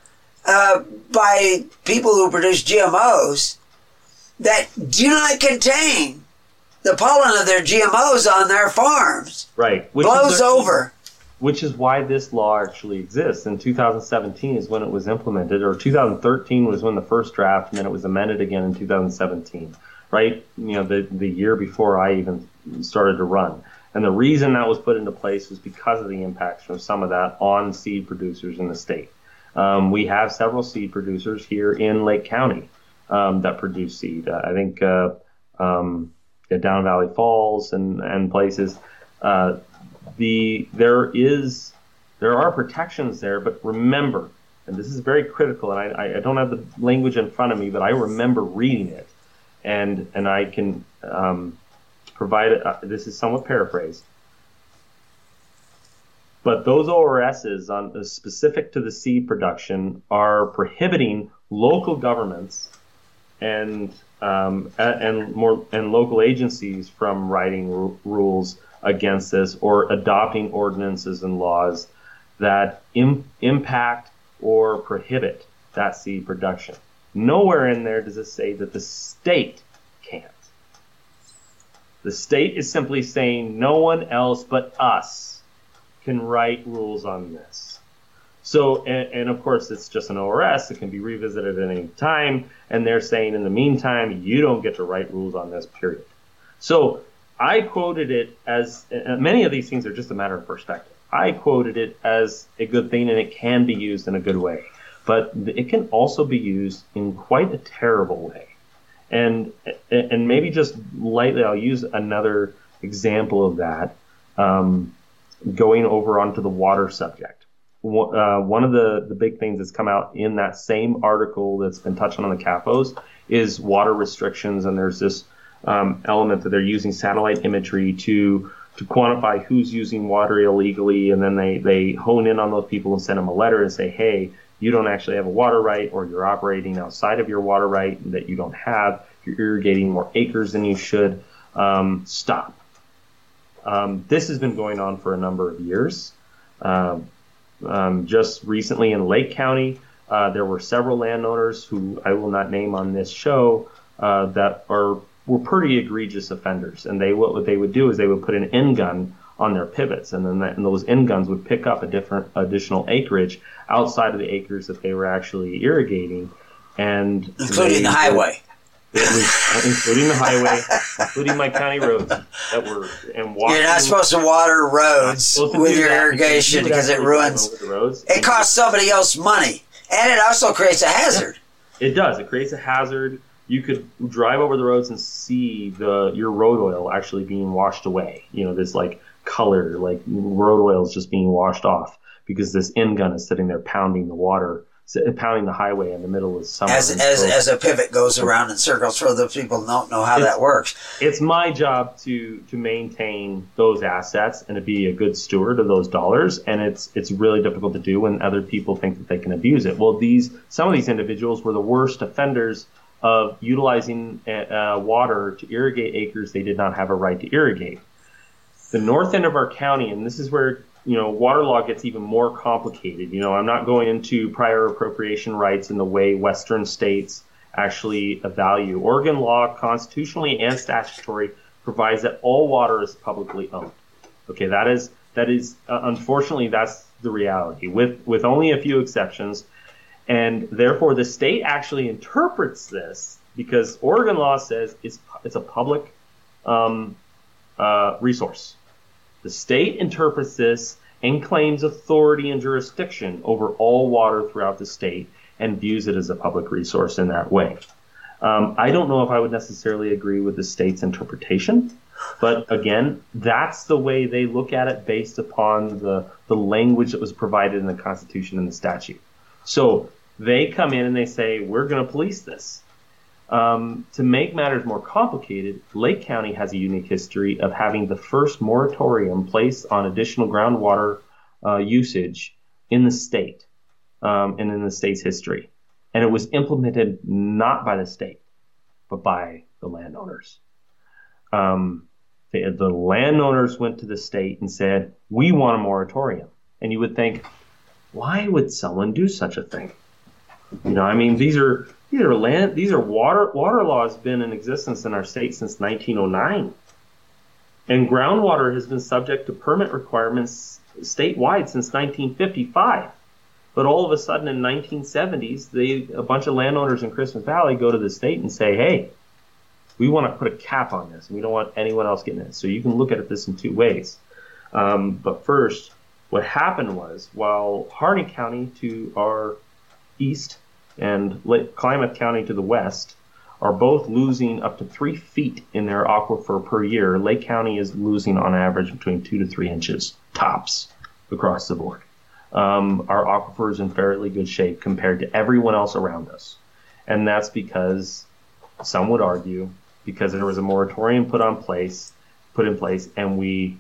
by people who produce GMOs that do not contain the pollen of their GMOs on their farms. Right. Blows over. Which is why this law actually exists. In 2017 is when it was implemented, or 2013 was when the first draft, and then it was amended again in 2017, right? The year before I even started to run. And the reason that was put into place was because of the impacts from some of that on seed producers in the state. We have several seed producers here in Lake County that produce seed. I think Down Valley Falls and places. There are protections there, but remember, and this is very critical, and I don't have the language in front of me, but I remember reading it, and I can provide it. This is somewhat paraphrased, but those ORSs specific to the seed production are prohibiting local governments and local agencies from writing rules against this or adopting ordinances and laws that impact or prohibit that seed production. Nowhere in there does it say that the state can't. The state is simply saying no one else but us can write rules on this. So, and of course, it's just an ORS. It can be revisited at any time. And they're saying in the meantime, you don't get to write rules on this, period. So I quoted it as, many of these things are just a matter of perspective. I quoted it as a good thing, and it can be used in a good way. But it can also be used in quite a terrible way. And maybe just lightly, I'll use another example of that, going over onto the water subject. One of the big things that's come out in that same article that's been touched on the CAFOs is water restrictions, and there's this element that they're using satellite imagery to quantify who's using water illegally, and then they hone in on those people and send them a letter and say, hey, you don't actually have a water right, or you're operating outside of your water right that you don't have, you're irrigating more acres than you should, stop. This has been going on for a number of years. Just recently in Lake County, there were several landowners who I will not name on this show that were pretty egregious offenders, and what they would do is they would put an end gun on their pivots, and then those end guns would pick up additional acreage outside of the acres that they were actually irrigating, and including the highway. It was including the highway, including my county roads that were and walking. You're not supposed to water roads with your irrigation because it ruins. It costs somebody else money, and it also creates a hazard. It does. It creates a hazard. You could drive over the roads and see your road oil actually being washed away. This like color, like road oil is just being washed off because this end gun is sitting there pounding the water, pounding the highway in the middle of summer. As a pivot goes around in circles for those people who don't know how that works. It's my job to maintain those assets and to be a good steward of those dollars, and it's really difficult to do when other people think that they can abuse it. Well, some of these individuals were the worst offenders of utilizing water to irrigate acres they did not have a right to irrigate. The north end of our county, and this is where water law gets even more complicated. I'm not going into prior appropriation rights in the way Western states actually value. Oregon law, constitutionally and statutory, provides that all water is publicly owned. Okay, that is unfortunately that's the reality, with only a few exceptions. And therefore, the state actually interprets this because Oregon law says it's a public resource. The state interprets this and claims authority and jurisdiction over all water throughout the state and views it as a public resource in that way. I don't know if I would necessarily agree with the state's interpretation, but again, that's the way they look at it based upon the language that was provided in the Constitution and the statute. So they come in and they say, we're going to police this. To make matters more complicated, Lake County has a unique history of having the first moratorium placed on additional groundwater usage in the state and in the state's history. And it was implemented not by the state, but by the landowners. The landowners went to the state and said, we want a moratorium. And you would think, Why would someone do such a thing? I mean, these are water laws been in existence in our state since 1909. And groundwater has been subject to permit requirements statewide since 1955. But all of a sudden in 1970s, a bunch of landowners in Christmas Valley go to the state and say, hey, we want to put a cap on this, and we don't want anyone else getting it. So you can look at this in two ways. But first, what happened was, while Harney County to our east and Klamath County to the west are both losing up to 3 feet in their aquifer per year, Lake County is losing on average between 2 to 3 inches tops across the board. Our aquifer is in fairly good shape compared to everyone else around us. And that's because, some would argue, because there was a moratorium put in place, and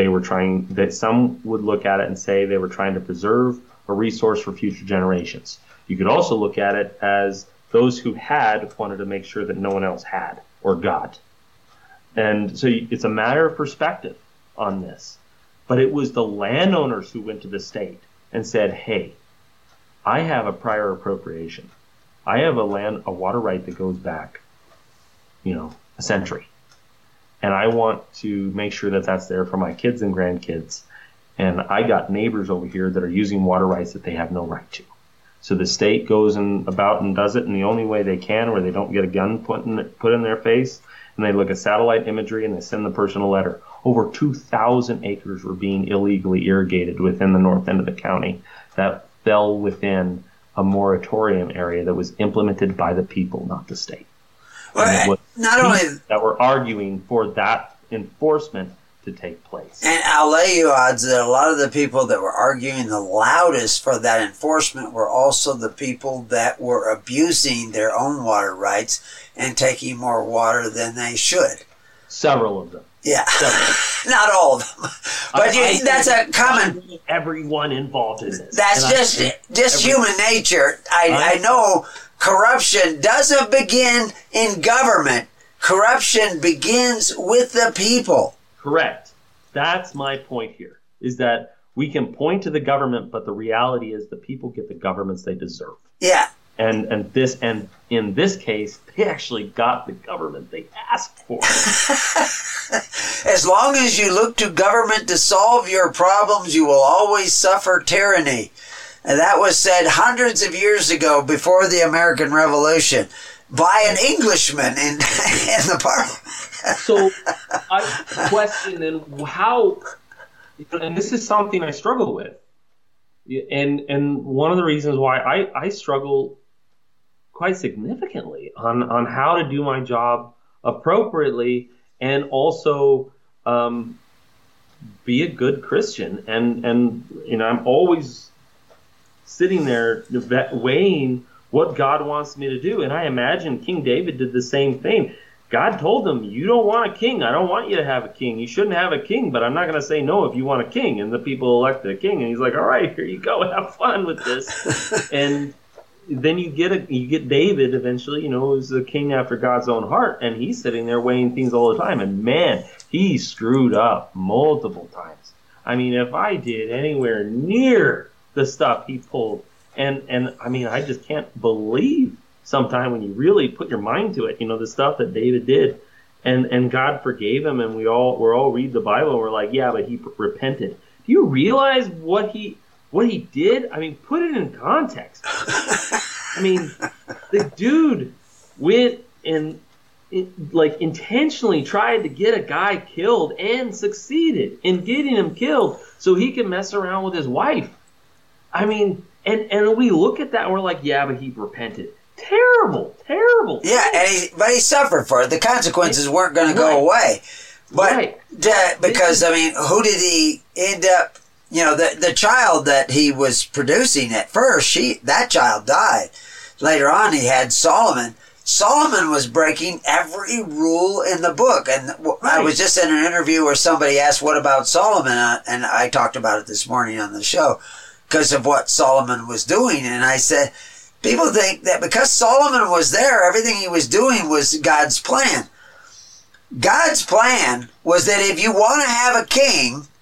some would look at it and say they were trying to preserve a resource for future generations. You could also look at it as those who had wanted to make sure that no one else had or got. And so it's a matter of perspective on this. But it was the landowners who went to the state and said, hey, I have a prior appropriation. I have a water right that goes back, a century. And I want to make sure that that's there for my kids and grandkids. And I got neighbors over here that are using water rights that they have no right to. So the state goes about and does it in the only way they can, where they don't get a gun put in their face, and they look at satellite imagery and they send the person a letter. Over 2,000 acres were being illegally irrigated within the north end of the county that fell within a moratorium area that was implemented by the people, not the state. Well, not only that were arguing for that enforcement to take place. And I'll lay you odds that a lot of the people that were arguing the loudest for that enforcement were also the people that were abusing their own water rights and taking more water than they should. Several of them. Yeah, not all of them. But that's a common... Everyone involved in this. That's just human nature. I know corruption doesn't begin in government. Corruption begins with the people. Correct. That's my point here, is that we can point to the government, but the reality is the people get the governments they deserve. Yeah. And in this case, they actually got the government they asked for. As long as you look to government to solve your problems, you will always suffer tyranny. And that was said hundreds of years ago, before the American Revolution, by an Englishman in the parliament. So I question then how, and this is something I struggle with. And one of the reasons why I struggle quite significantly on how to do my job appropriately and also be a good Christian. And I'm always sitting there weighing what God wants me to do. And I imagine King David did the same thing. God told him, you don't want a king. I don't want you to have a king. You shouldn't have a king, but I'm not going to say no if you want a king. And the people elected a king. And he's like, all right, here you go. Have fun with this. And then you get David eventually, who's the king after God's own heart. And he's sitting there weighing things all the time. And man, he screwed up multiple times. I mean, if I did anywhere near the stuff he pulled, and I mean, I just can't believe sometime when you really put your mind to it, the stuff that David did, and God forgave him, and we're all read the Bible and we're like, yeah, but he repented. Do you realize what he did? I mean, put it in context. I mean, the dude went and intentionally tried to get a guy killed and succeeded in getting him killed so he could mess around with his wife. I mean, and we look at that and we're like, yeah, but he repented. Terrible. Yeah, but he suffered for it. The consequences weren't going to go away. But because, I mean, who did he end up, the child that he was producing at first, that child died. Later on, he had Solomon. Solomon was breaking every rule in the book. And I was just in an interview where somebody asked, what about Solomon? And I talked about it this morning on the show because of what Solomon was doing. And I said, people think that because Solomon was there, everything he was doing was God's plan. God's plan was that if you want to have a king,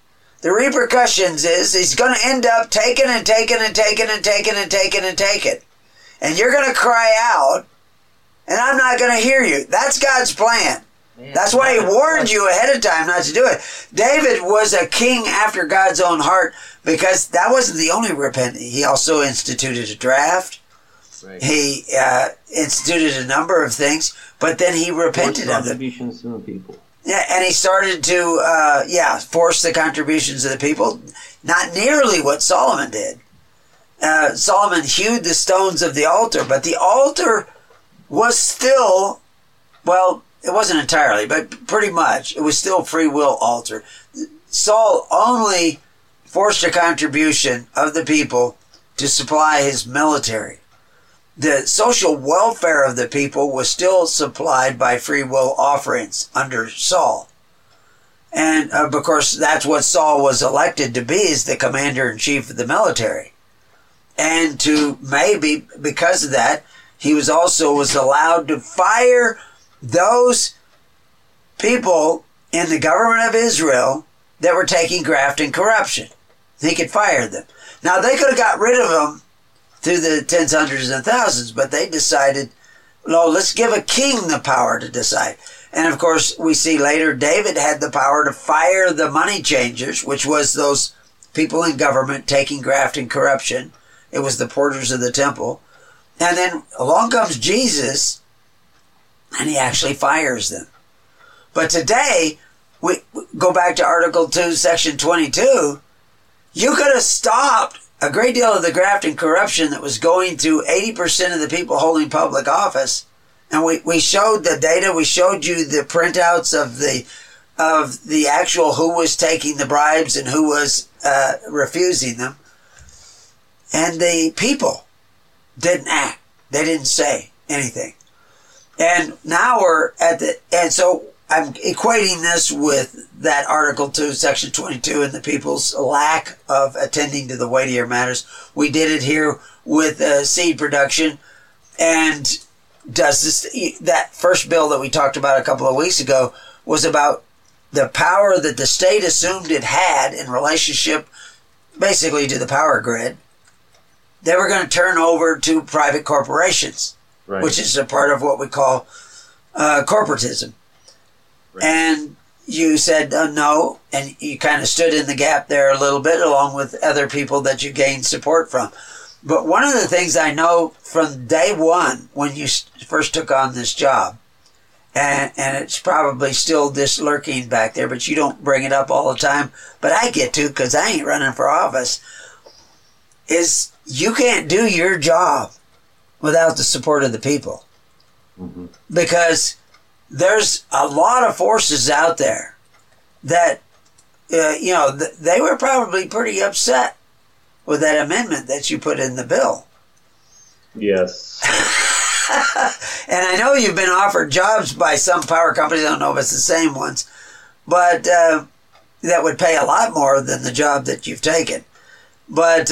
the repercussions is he's going to end up taking and taking and taking and taking and taking and taking. And you're going to cry out, and I'm not going to hear you. That's God's plan. That's why he warned you ahead of time not to do it. David was a king after God's own heart because that wasn't the only repentance. He also instituted a draft. Right. He instituted a number of things, but then he repented of them. Contributions to the people. Yeah, and he started to force the contributions of the people. Not nearly what Solomon did. Solomon hewed the stones of the altar, but the altar was still, well, it wasn't entirely, but pretty much, it was still free will altar. Saul only forced a contribution of the people to supply his military. The social welfare of the people was still supplied by free will offerings under Saul. And of course, that's what Saul was elected to be, as the commander-in-chief of the military. And to maybe, because of that, he was allowed to fire those people in the government of Israel that were taking graft and corruption. He could fire them. Now, they could have got rid of them through the tens, hundreds, and thousands, but they decided, no, let's give a king the power to decide. And of course, we see later David had the power to fire the money changers, which was those people in government taking graft and corruption. It was the porters of the temple. And then along comes Jesus, and he actually fires them. But today, we go back to Article 2, Section 22, you could have stopped a great deal of the graft and corruption that was going to 80% of the people holding public office. And we showed the data, we showed you the printouts of the actual who was taking the bribes and who was refusing them. And the people didn't act. They didn't say anything. And now so I'm equating this with that Article 2, Section 22, and the people's lack of attending to the weightier matters. We did it here with seed production. And that first bill that we talked about a couple of weeks ago was about the power that the state assumed it had in relationship basically to the power grid. They were going to turn over to private corporations, right, which is a part of what we call corporatism. Right. And you said no, and you kind of stood in the gap there a little bit, along with other people that you gained support from. But one of the things I know from day one, when you first took on this job, and it's probably still this lurking back there, but you don't bring it up all the time, but I get to because I ain't running for office, is you can't do your job without the support of the people. Mm-hmm. Because there's a lot of forces out there that, they were probably pretty upset with that amendment that you put in the bill. Yes. And I know you've been offered jobs by some power companies, I don't know if it's the same ones, but that would pay a lot more than the job that you've taken. But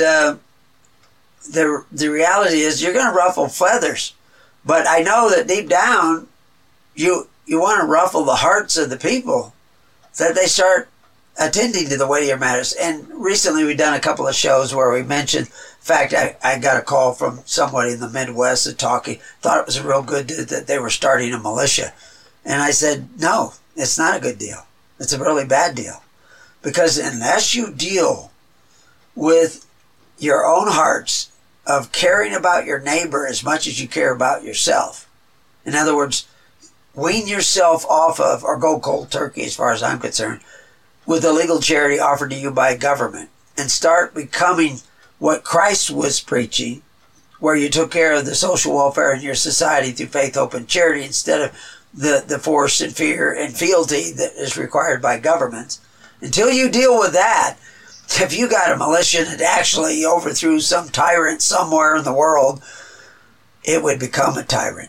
the reality is you're going to ruffle feathers. But I know that deep down, you want to ruffle the hearts of the people so that they start attending to the weightier matters. And recently we've done a couple of shows where we mentioned, in fact, I got a call from somebody in the Midwest that thought it was a real good deal that they were starting a militia. And I said, no, it's not a good deal. It's a really bad deal. Because unless you deal with your own hearts of caring about your neighbor as much as you care about yourself, in other words, wean yourself off of, or go cold turkey as far as I'm concerned, with the legal charity offered to you by government, and start becoming what Christ was preaching, where you took care of the social welfare in your society through faith, hope, and charity instead of the force and fear and fealty that is required by governments. Until you deal with that, if you got a militia that actually overthrew some tyrant somewhere in the world, it would become a tyrant.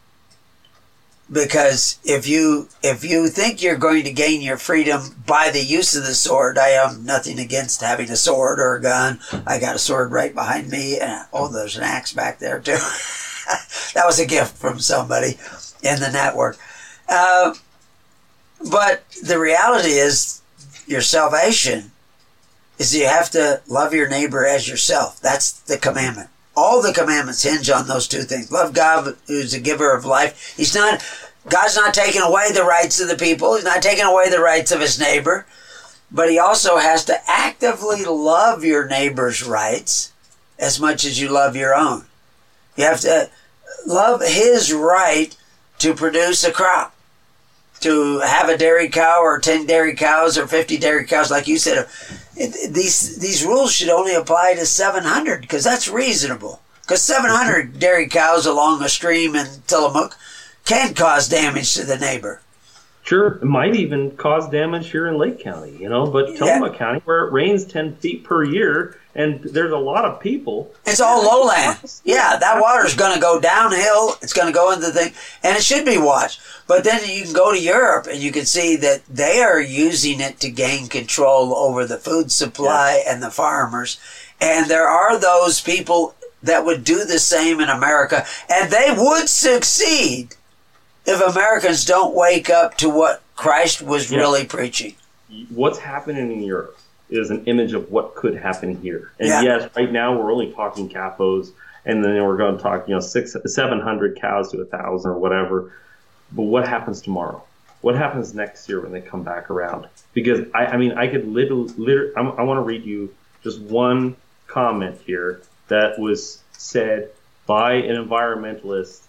Because if you think you're going to gain your freedom by the use of the sword, I have nothing against having a sword or a gun. I got a sword right behind me, and there's an axe back there too. That was a gift from somebody in the network. But the reality is, your salvation is you have to love your neighbor as yourself. That's the commandment. All the commandments hinge on those two things. Love God, who's the giver of life. God's not taking away the rights of the people. He's not taking away the rights of his neighbor. But he also has to actively love your neighbor's rights as much as you love your own. You have to love his right to produce a crop, to have a dairy cow or 10 dairy cows or 50 dairy cows, like you said. These rules should only apply to 700 because that's reasonable. Because 700 dairy cows along a stream in Tillamook can cause damage to the neighbor. Sure, it might even cause damage here in Lake County, but Tillamook County, where it rains 10 feet per year, and there's a lot of people. It's all lowland. Yeah, that water's going to go downhill. It's going to go into the thing, and it should be watched. But then you can go to Europe, and you can see that they are using it to gain control over the food supply and the farmers. And there are those people that would do the same in America, and they would succeed if Americans don't wake up to what Christ was really preaching. What's happening in Europe is an image of what could happen here. And yes, right now we're only talking CAFOs, and then we're going to talk, 700 cows to 1,000 or whatever. But what happens tomorrow? What happens next year when they come back around? Because I could literally, I want to read you just one comment here that was said by an environmentalist,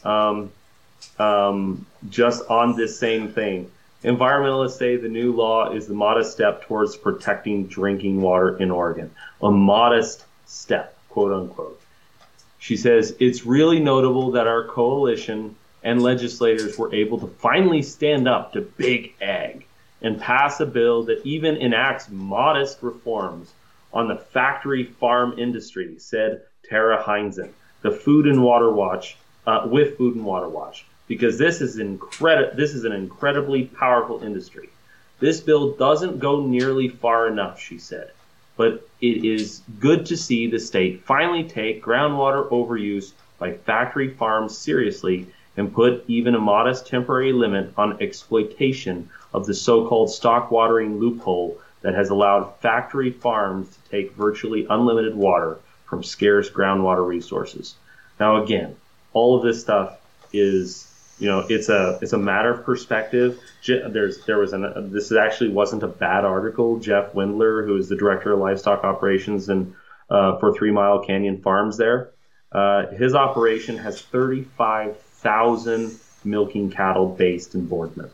just on this same thing. Environmentalists say the new law is the modest step towards protecting drinking water in Oregon. A modest step, quote unquote. She says, it's really notable that our coalition and legislators were able to finally stand up to Big Ag and pass a bill that even enacts modest reforms on the factory farm industry, said Tara Heinzen, the Food and Water Watch, with Food and Water Watch. Because this is an incredibly powerful industry. This bill doesn't go nearly far enough, she said, but it is good to see the state finally take groundwater overuse by factory farms seriously and put even a modest temporary limit on exploitation of the so-called stock watering loophole that has allowed factory farms to take virtually unlimited water from scarce groundwater resources. Now again, all of this stuff is, it's a matter of perspective. This actually wasn't a bad article. Jeff Windler, who is the director of livestock operations for 3 Mile Canyon Farms there, his operation has 35,000 milking cattle based in Boardman.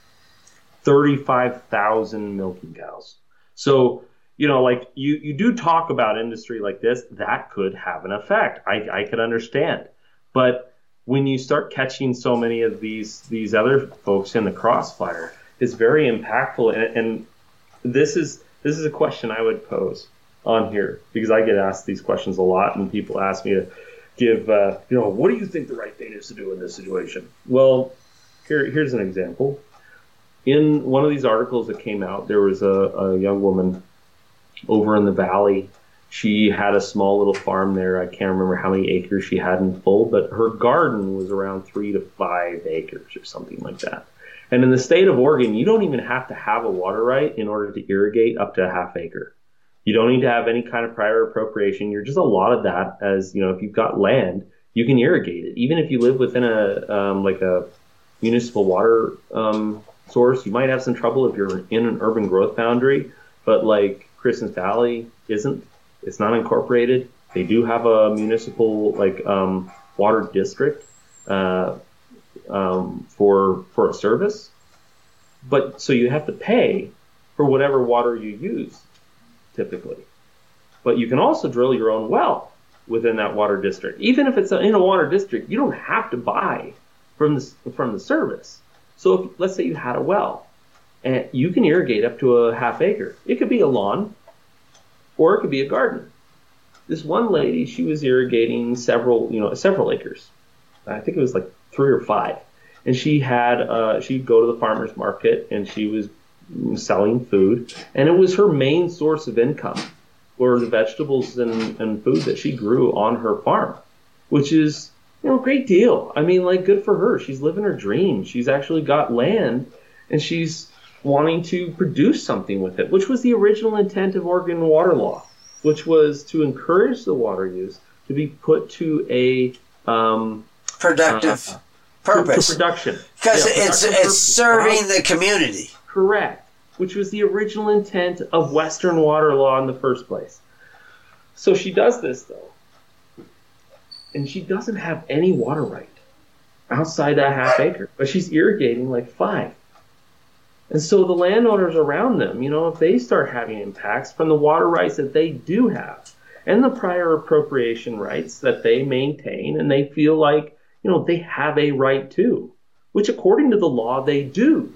35,000 milking cows. So, you do talk about industry like this, that could have an effect. I could understand. But when you start catching so many of these other folks in the crossfire, it's very impactful. And this is a question I would pose on here, because I get asked these questions a lot, and people ask me to give, what do you think the right thing is to do in this situation? Well, here's an example. In one of these articles that came out, there was a young woman over in the valley. She had a small little farm there. I can't remember how many acres she had in full, but her garden was around 3 to 5 acres or something like that. And in the state of Oregon, you don't even have to have a water right in order to irrigate up to a half acre. You don't need to have any kind of prior appropriation. You're just allotted that as, if you've got land, you can irrigate it. Even if you live within a municipal water source, you might have some trouble if you're in an urban growth boundary, but like Christmas Valley isn't. It's not incorporated. They do have a municipal water district for a service, but so you have to pay for whatever water you use typically. But you can also drill your own well within that water district. Even if it's in a water district, you don't have to buy from the service. So if, let's say you had a well, and you can irrigate up to a half acre. It could be a lawn, or it could be a garden. This one lady, she was irrigating several acres. I think it was like 3 or 5. And she had, she'd go to the farmer's market, and she was selling food. And it was her main source of income, were the vegetables and food that she grew on her farm, which is, a great deal. I mean, good for her. She's living her dream. She's actually got land, and she's wanting to produce something with it, which was the original intent of Oregon water law, which was to encourage the water use to be put to a productive purpose. To production. Because it's serving the community. Correct. Which was the original intent of Western water law in the first place. So she does this, though. And she doesn't have any water right outside that half acre. But she's irrigating like 5. And so the landowners around them, if they start having impacts from the water rights that they do have and the prior appropriation rights that they maintain, and they feel like, they have a right to, which according to the law, they do.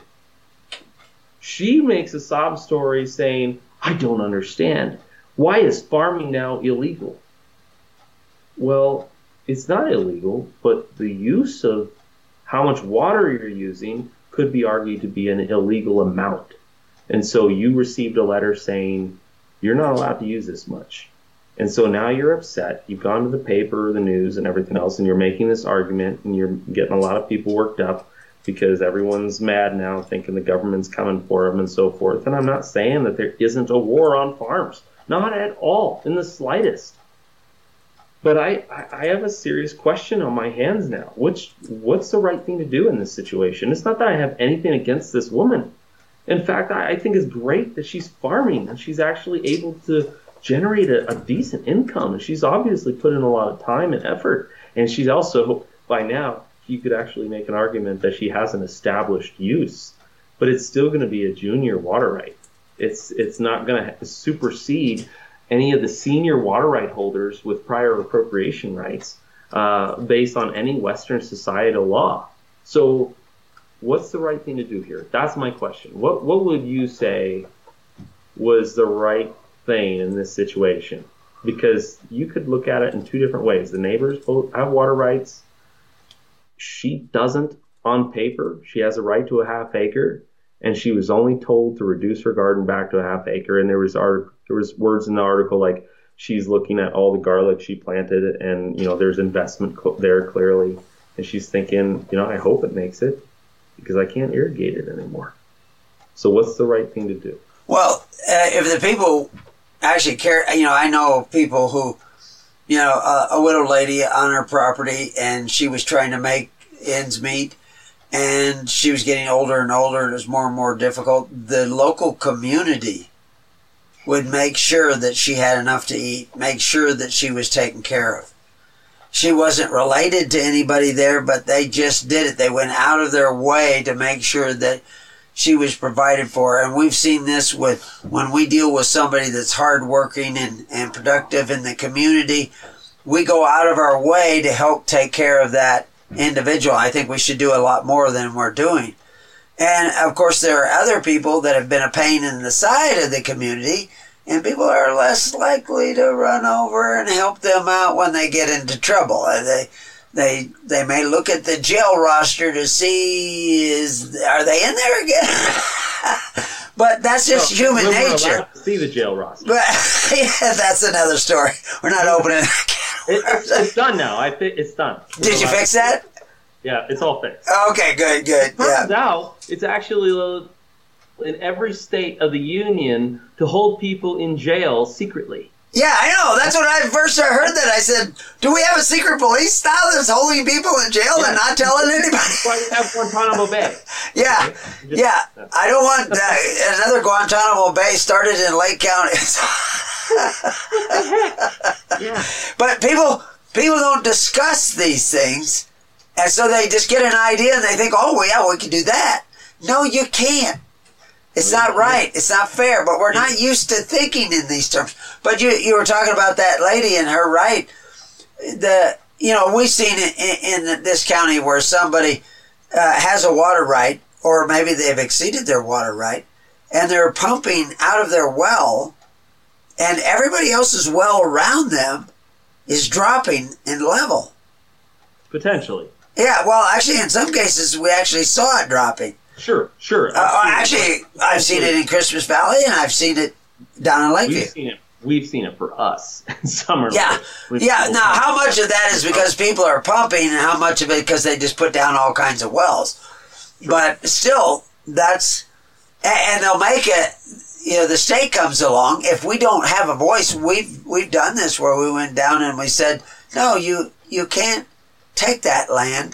She makes a sob story saying, I don't understand. Why is farming now illegal? Well, it's not illegal, but the use of how much water you're using could be argued to be an illegal amount. And so you received a letter saying, you're not allowed to use this much. And so now you're upset. You've gone to the paper, the news, and everything else, and you're making this argument, and you're getting a lot of people worked up because everyone's mad now, thinking the government's coming for them and so forth. And I'm not saying that there isn't a war on farms. Not at all, in the slightest. But I have a serious question on my hands now. What's the right thing to do in this situation? It's not that I have anything against this woman. In fact, I think it's great that she's farming and she's actually able to generate a decent income. And she's obviously put in a lot of time and effort. And she's also, by now, you could actually make an argument that she has an established use. But it's still going to be a junior water right. It's not going to supersede any of the senior water right holders with prior appropriation rights based on any Western societal law. So what's the right thing to do here? That's my question. What would you say was the right thing in this situation? Because you could look at it in 2 different ways. The neighbors both have water rights. She doesn't on paper. She has a right to a half acre, and she was only told to reduce her garden back to a half acre. And there was words in the article like she's looking at all the garlic she planted, and there's investment there clearly, and she's thinking, I hope it makes it because I can't irrigate it anymore. So what's the right thing to do? Well, if the people actually care, I know people who, a widow lady on her property, and she was trying to make ends meet. And she was getting older and older, and it was more and more difficult. The local community would make sure that she had enough to eat, make sure that she was taken care of. She wasn't related to anybody there, but they just did it. They went out of their way to make sure that she was provided for. And we've seen this with when we deal with somebody that's hardworking and productive in the community. We go out of our way to help take care of that individual. I think we should do a lot more than we're doing. And of course there are other people that have been a pain in the side of the community, and people are less likely to run over and help them out when they get into trouble. They may look at the jail roster to see are they in there again? But that's just human nature. See the jail roster. But yeah, that's another story. We're not opening. It's done now. I think it's done. Did you fix that? Yeah, it's all fixed. Okay, good. Turns out it's actually in every state of the union to hold people in jail secretly. Yeah, I know. That's when I first heard that. I said, do we have a secret police style that's holding people in jail and not telling anybody? That's why we have Guantanamo Bay. Yeah, okay? Yeah. I don't want another Guantanamo Bay started in Lake County. Yeah. But people don't discuss these things, and so they just get an idea and they think, oh, yeah, we can do that. No, you can't. It's not right. It's not fair. But we're not used to thinking in these terms. But you were talking about that lady and her right. We've seen it in this county where somebody has a water right, or maybe they've exceeded their water right, and they're pumping out of their well, and everybody else's well around them is dropping in level. Potentially. Yeah, well, actually, in some cases, we actually saw it dropping. Sure. Actually, I've seen it in Christmas Valley, and I've seen it down in Lakeview. We've seen it for us in Summer. Yeah. Now, how much of that is because people are pumping, and how much of it because they just put down all kinds of wells? Sure. But still, that's And they'll make it, the state comes along. If we don't have a voice, we've done this where we went down and we said, no, you can't take that land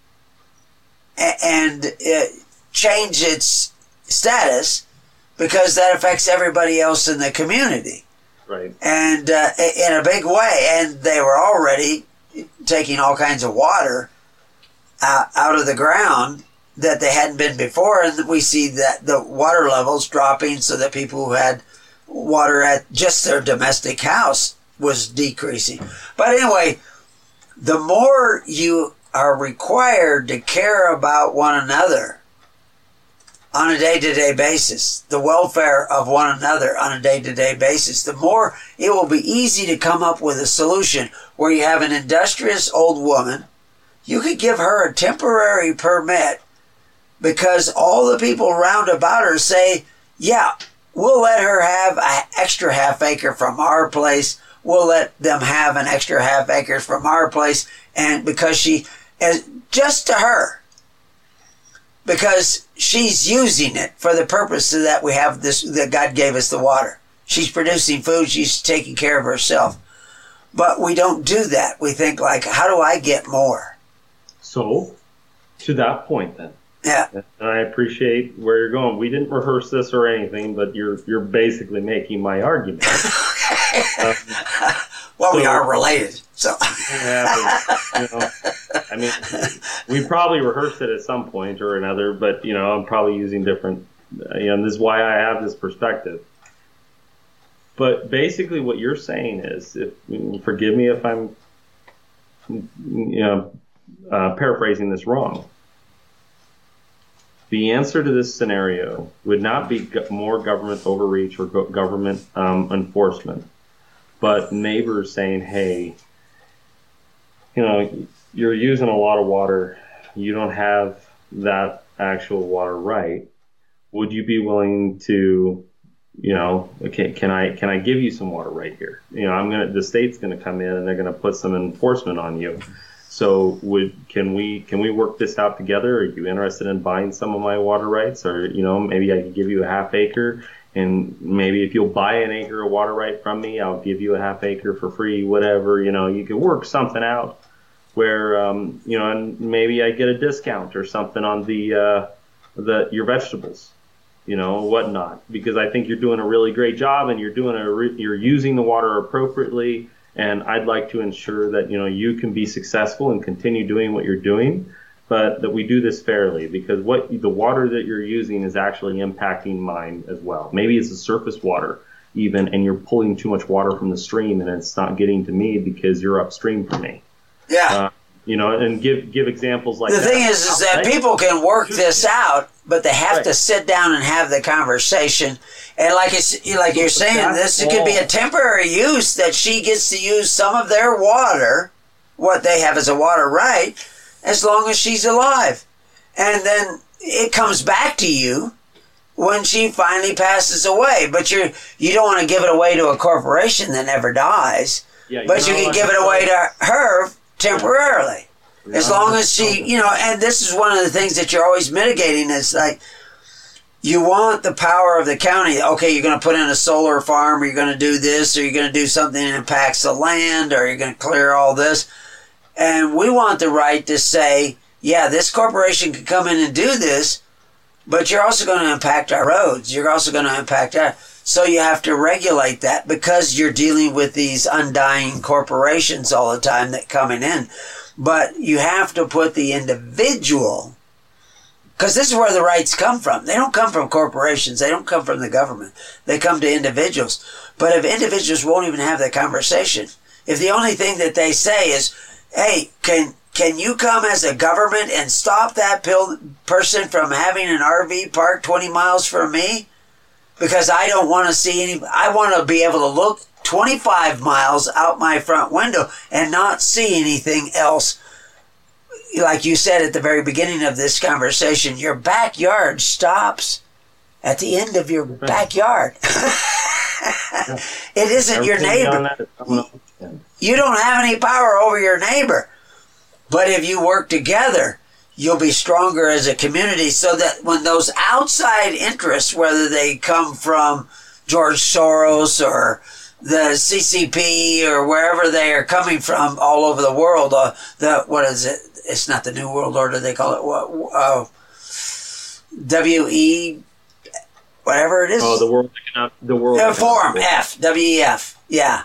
and change its status because that affects everybody else in the community. Right. And in a big way. And they were already taking all kinds of water out of the ground that they hadn't been before. And we see that the water levels dropping so that people who had water at just their domestic house was decreasing. But anyway, the more you are required to care about one another on a day-to-day basis, the welfare of one another on a day-to-day basis, the more it will be easy to come up with a solution where you have an industrious old woman. You could give her a temporary permit because all the people round about her say, yeah, we'll let her have an extra half acre from our place. We'll let them have an extra half acre from our place. And because just to her, because she's using it for the purpose of that we have this, that God gave us the water. She's producing food. She's taking care of herself. But we don't do that. We think like, how do I get more? So, to that point then. Yeah. And I appreciate where you're going. We didn't rehearse this or anything, but you're basically making my argument. Well, we are related, so. Yeah, I mean, we probably rehearsed it at some point or another, but, I'm probably using different, and this is why I have this perspective. But basically what you're saying is, forgive me if I'm, paraphrasing this wrong. The answer to this scenario would not be more government overreach or government enforcement, but neighbors saying, hey, you're using a lot of water. You don't have that actual water right. Would you be willing to, okay, can I give you some water right here? The state's gonna come in and they're gonna put some enforcement on you. So can we work this out together? Are you interested in buying some of my water rights? Or, maybe I could give you a half acre, and maybe if you'll buy an acre of water right from me, I'll give you a half acre for free, whatever. You could work something out where, and maybe I get a discount or something on your vegetables, whatnot, because I think you're doing a really great job and you're using the water appropriately. And I'd like to ensure that, you can be successful and continue doing what you're doing, but that we do this fairly, because the water that you're using is actually impacting mine as well. Maybe it's the surface water even, and you're pulling too much water from the stream and it's not getting to me because you're upstream from me. Yeah. And give examples like that. The thing is that people can work this out, but they have to sit down and have the conversation. And like you're saying, this could be a temporary use that she gets to use some of their water, what they have as a water right, as long as she's alive. And then it comes back to you when she finally passes away. But you don't want to give it away to a corporation that never dies. Yeah, but you can give it away to her temporarily. As long as she, and this is one of the things that you're always mitigating is like, you want the power of the county. Okay, you're going to put in a solar farm, or you're going to do this, or you're going to do something that impacts the land, or you're going to clear all this. And we want the right to say, yeah, this corporation can come in and do this, but you're also going to impact our roads. You're also going to impact our... So you have to regulate that because you're dealing with these undying corporations all the time that coming in. But you have to put the individual, because this is where the rights come from. They don't come from corporations. They don't come from the government. They come to individuals. But if individuals won't even have that conversation, if the only thing that they say is, hey, can you come as a government and stop that person from having an RV parked 20 miles from me? Because I don't want to see I want to be able to look 25 miles out my front window and not see anything else. Like you said at the very beginning of this conversation, your backyard stops at the end of your backyard. It isn't your neighbor. You don't have any power over your neighbor. But if you work together, you'll be stronger as a community, so that when those outside interests, whether they come from George Soros or the CCP or wherever they are coming from all over the world, what is it? It's not the New World Order, they call it WE, whatever it is. Oh, the World Forum, WEF, yeah.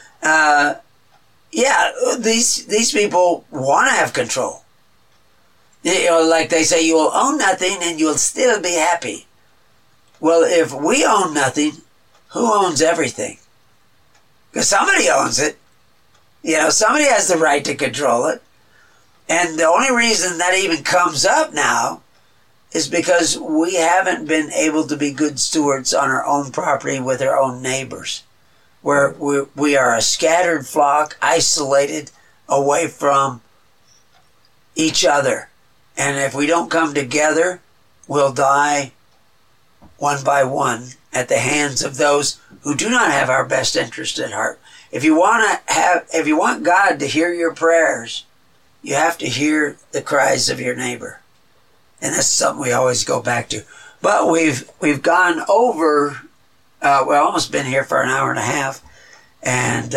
These people want to have control. Like they say, you will own nothing and you'll still be happy. Well, if we own nothing, who owns everything? Because somebody owns it. Somebody has the right to control it. And the only reason that even comes up now is because we haven't been able to be good stewards on our own property with our own neighbors. Where we are a scattered flock, isolated, away from each other. And if we don't come together, we'll die one by one at the hands of those who do not have our best interest at heart. If you want God to hear your prayers, you have to hear the cries of your neighbor. And that's something we always go back to. But we've gone over, we've almost been here for an hour and a half. And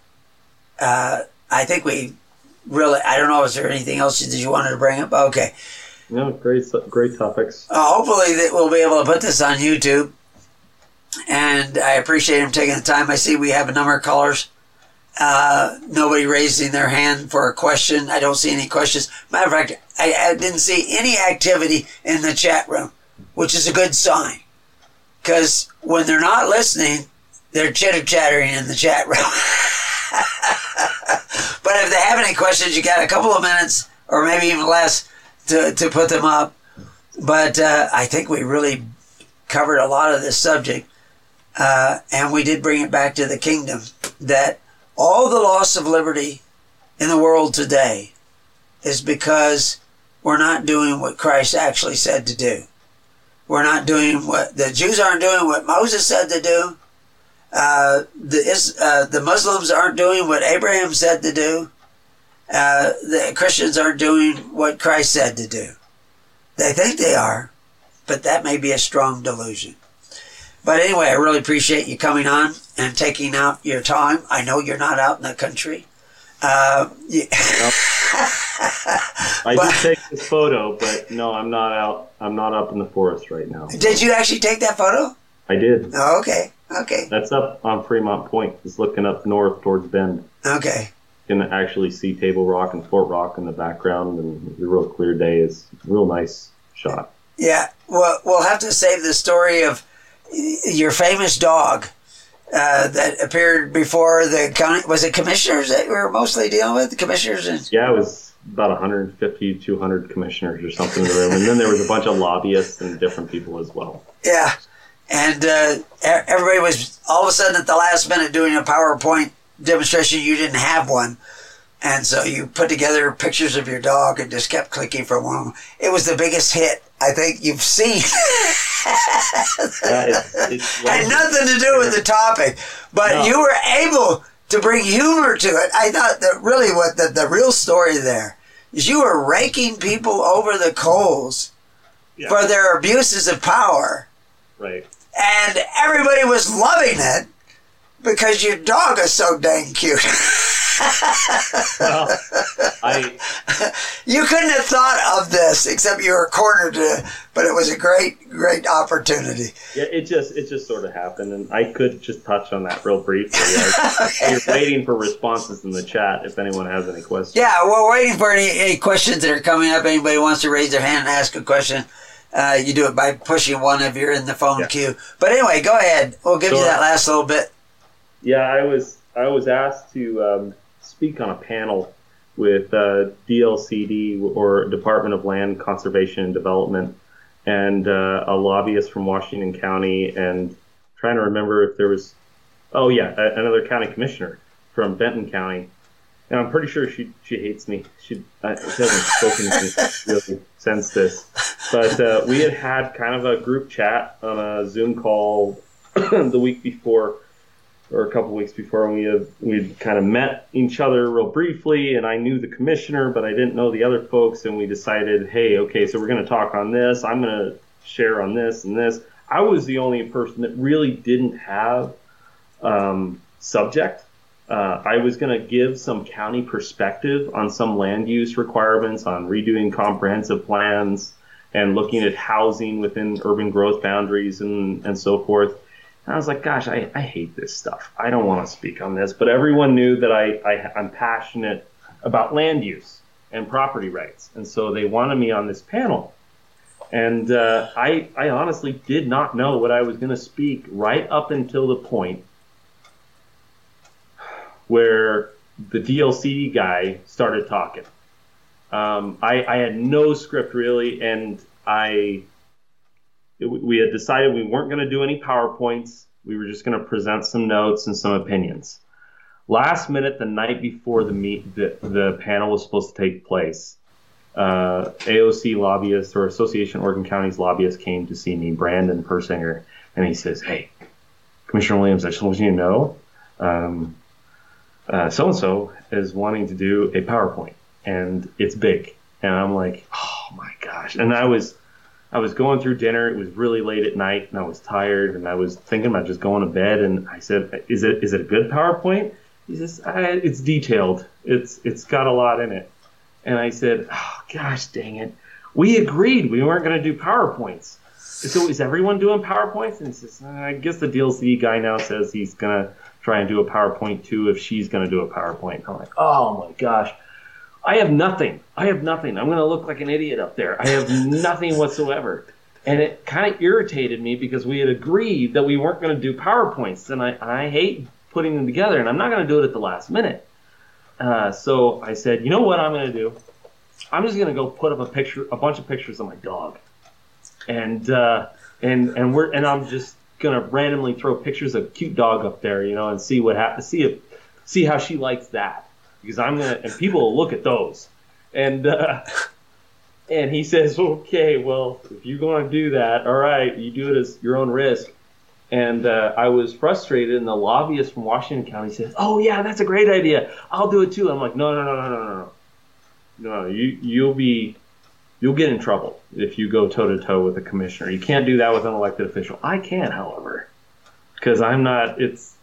I think we really, I don't know, is there anything else that you wanted to bring up? Okay. No, great topics. Hopefully that we'll be able to put this on YouTube. And I appreciate him taking the time. I see we have a number of callers. Nobody raising their hand for a question. I don't see any questions. Matter of fact, I didn't see any activity in the chat room, which is a good sign. Because when they're not listening, they're chitter-chattering in the chat room. But if they have any questions, you got a couple of minutes, or maybe even less, to put them up. But I think we really covered a lot of this subject. And we did bring it back to the kingdom, that all the loss of liberty in the world today is because we're not doing what Christ actually said to do. We're not doing what the Jews aren't doing what Moses said to do. The Muslims aren't doing what Abraham said to do. The Christians aren't doing what Christ said to do. They think they are, but that may be a strong delusion. But anyway, I really appreciate you coming on and taking out your time. I know you're not out in the country. I did take this photo, but no, I'm not out. I'm not up in the forest right now. Did you actually take that photo? I did. Oh, okay. Okay. That's up on Fremont Point. It's looking up north towards Bend. Okay. You can actually see Table Rock and Fort Rock in the background, and it's a real clear day. It's a real nice shot. Yeah. Well, we'll have to save the story of your famous dog that appeared before the county. Was it commissioners that we were mostly dealing with? The commissioners? Yeah, it was about 150, 200 commissioners or something in the room. And then there was a bunch of lobbyists and different people as well. Yeah. And everybody was all of a sudden at the last minute doing a PowerPoint demonstration. You didn't have one. And so you put together pictures of your dog and just kept clicking from one of them. It was the biggest hit I think you've seen. Had nothing to do with the topic. But you were able to bring humor to it. I thought that really what the real story there is, you were raking people over the coals for their abuses of power. Right. And everybody was loving it because your dog is so dang cute. Well, you couldn't have thought of this except you were cornered to, but it was a great opportunity. Yeah, it just sort of happened, and I could just touch on that real briefly. You're waiting for responses in the chat if anyone has any questions. Yeah, we're waiting for any questions that are coming up. Anybody wants to raise their hand and ask a question, you do it by pushing one if you're in the phone queue. But anyway, go ahead. We'll give you that last little bit. Yeah, I was asked to speak on a panel with DLCD, or Department of Land Conservation and Development, and a lobbyist from Washington County, and trying to remember if there was, another county commissioner from Benton County. And I'm pretty sure she hates me. She hasn't spoken to me really since this. But we had kind of a group chat on a Zoom call the week before or a couple weeks before, and we'd kind of met each other real briefly, and I knew the commissioner, but I didn't know the other folks, and we decided, hey, okay, so we're going to talk on this. I'm going to share on this and this. I was the only person that really didn't have subject. I was going to give some county perspective on some land use requirements, on redoing comprehensive plans, and looking at housing within urban growth boundaries and so forth. And I was like, gosh, I hate this stuff. I don't want to speak on this. But everyone knew that I'm passionate about land use and property rights. And so they wanted me on this panel. And I honestly did not know what I was going to speak right up until the point where the DLC guy started talking. I had no script really, and we had decided we weren't going to do any PowerPoints. We were just going to present some notes and some opinions. Last minute, the night before the panel was supposed to take place, AOC lobbyists, or Association of Oregon Counties lobbyists, came to see me, Brandon Persinger, and he says, "Hey, Commissioner Williams, I just want you to know, so-and-so is wanting to do a PowerPoint, and it's big." And I'm like, oh my gosh. And I was going through dinner. It was really late at night, and I was tired, and I was thinking about just going to bed. And I said, is it a good PowerPoint? He says, it's detailed. It's got a lot in it. And I said, oh gosh, dang it. We agreed we weren't going to do PowerPoints. So is everyone doing PowerPoints? And he says, I guess the DLC guy now says he's going to try and do a PowerPoint too if she's going to do a PowerPoint. I'm like, oh my gosh. I have nothing. I'm going to look like an idiot up there. I have nothing whatsoever. And it kind of irritated me because we had agreed that we weren't going to do PowerPoints. And I hate putting them together, and I'm not going to do it at the last minute. So I said, you know what I'm going to do? I'm just going to go put up a bunch of pictures of my dog. And I'm just going to randomly throw pictures of a cute dog up there, and see what happens, see how she likes that. Because and people will look at those. And he says, okay, well, if you're going to do that, all right, you do it as your own risk. And I was frustrated, and the lobbyist from Washington County says, oh, yeah, that's a great idea. I'll do it too. I'm like, no. You'll get in trouble if you go toe-to-toe with a commissioner. You can't do that with an elected official. I can, however, because I'm not,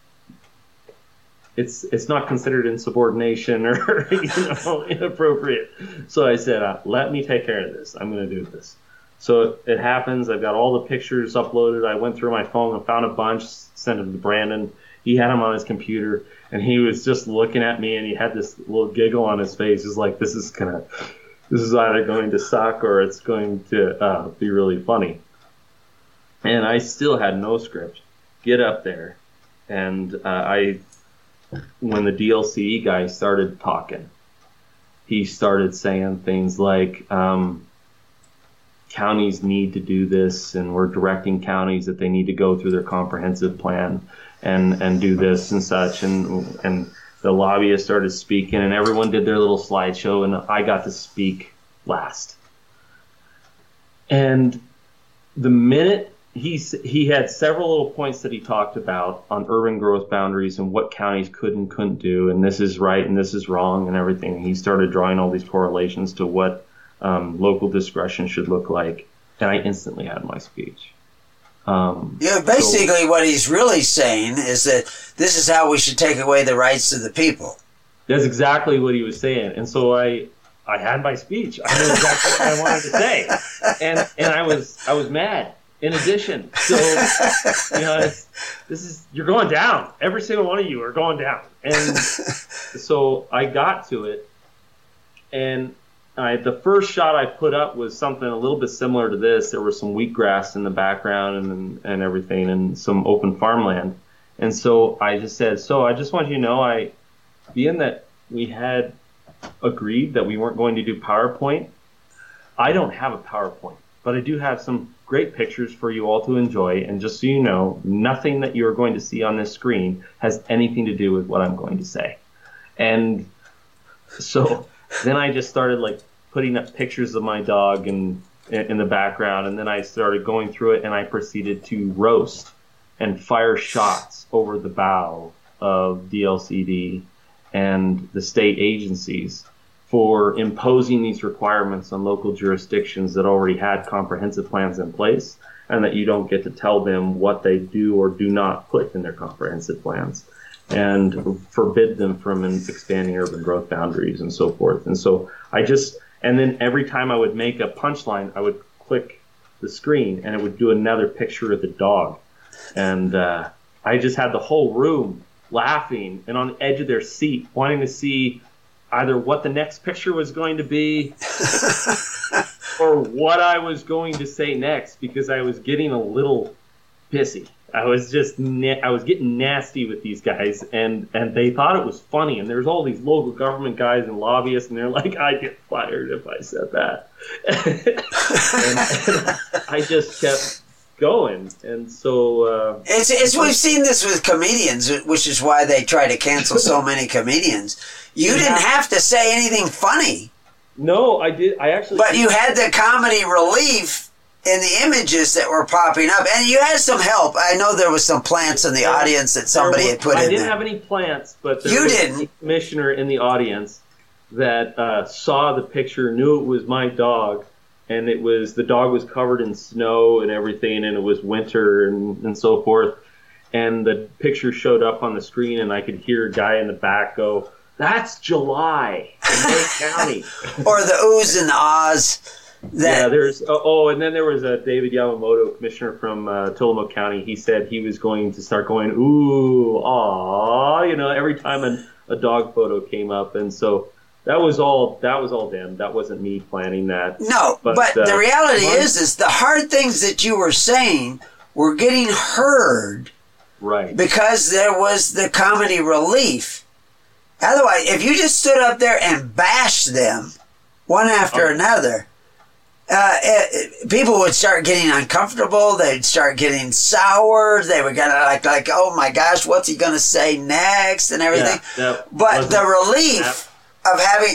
it's not considered insubordination or inappropriate. So I said, let me take care of this. I'm going to do this. So it happens. I've got all the pictures uploaded. I went through my phone and found a bunch, sent them to Brandon. He had them on his computer, and he was just looking at me, and he had this little giggle on his face. He's like, this is either going to suck or it's going to be really funny. And I still had no script. Get up there, and when the DLC guy started talking, he started saying things like, counties need to do this, and we're directing counties that they need to go through their comprehensive plan and do this and such. And the lobbyists started speaking, and everyone did their little slideshow, and I got to speak last. And the minute he had several little points that he talked about on urban growth boundaries and what counties could and couldn't do, and this is right and this is wrong and everything. And he started drawing all these correlations to what local discretion should look like, and I instantly had my speech. Basically what he's really saying is that this is how we should take away the rights of the people. That's exactly what he was saying. And so I had my speech. I knew exactly what I wanted to say. And I was mad. In addition, so you're going down. Every single one of you are going down. And so I got to it, and the first shot I put up was something a little bit similar to this. There was some wheatgrass in the background and everything, and some open farmland. And so I just said, so I just want you to know, being that we had agreed that we weren't going to do PowerPoint, I don't have a PowerPoint, but I do have some great pictures for you all to enjoy. And just so you know, nothing that you're going to see on this screen has anything to do with what I'm going to say. And so then I just started putting up pictures of my dog in the background, and then I started going through it, and I proceeded to roast and fire shots over the bow of DLCD and the state agencies for imposing these requirements on local jurisdictions that already had comprehensive plans in place, and that you don't get to tell them what they do or do not put in their comprehensive plans, and forbid them from expanding urban growth boundaries and so forth. And so and then every time I would make a punchline, I would click the screen and it would do another picture of the dog. And I just had the whole room laughing and on the edge of their seat, wanting to see either what the next picture was going to be or what I was going to say next, because I was getting a little pissy. I was getting nasty with these guys, and they thought it was funny. And there's all these local government guys and lobbyists, and they're like, I'd get fired if I said that. and I just kept going. And so it's we've seen this with comedians, which is why they try to cancel so many comedians. You didn't have to say anything funny. No, I did. But you had the comedy relief in the images that were popping up, and you had some help. I know there was some plants in the audience that somebody had put in there. I didn't have any plants, but there was a commissioner in the audience that saw the picture, knew it was my dog, and the dog was covered in snow and everything, and it was winter and so forth. And the picture showed up on the screen, and I could hear a guy in the back go, "That's July in Lake County." Or the oohs and ahs. And then there was a David Yamamoto, commissioner from Tillamook County. He said he was going to start going, ooh, aw, every time a dog photo came up. And so that was all them. That wasn't me planning that. No, but the reality is the hard things that you were saying were getting heard. Right. Because there was the comedy relief. Otherwise, if you just stood up there and bashed them one after another, people would start getting uncomfortable. They'd start getting sour. They were gonna like, oh my gosh, what's he gonna say next and everything. But the relief of having,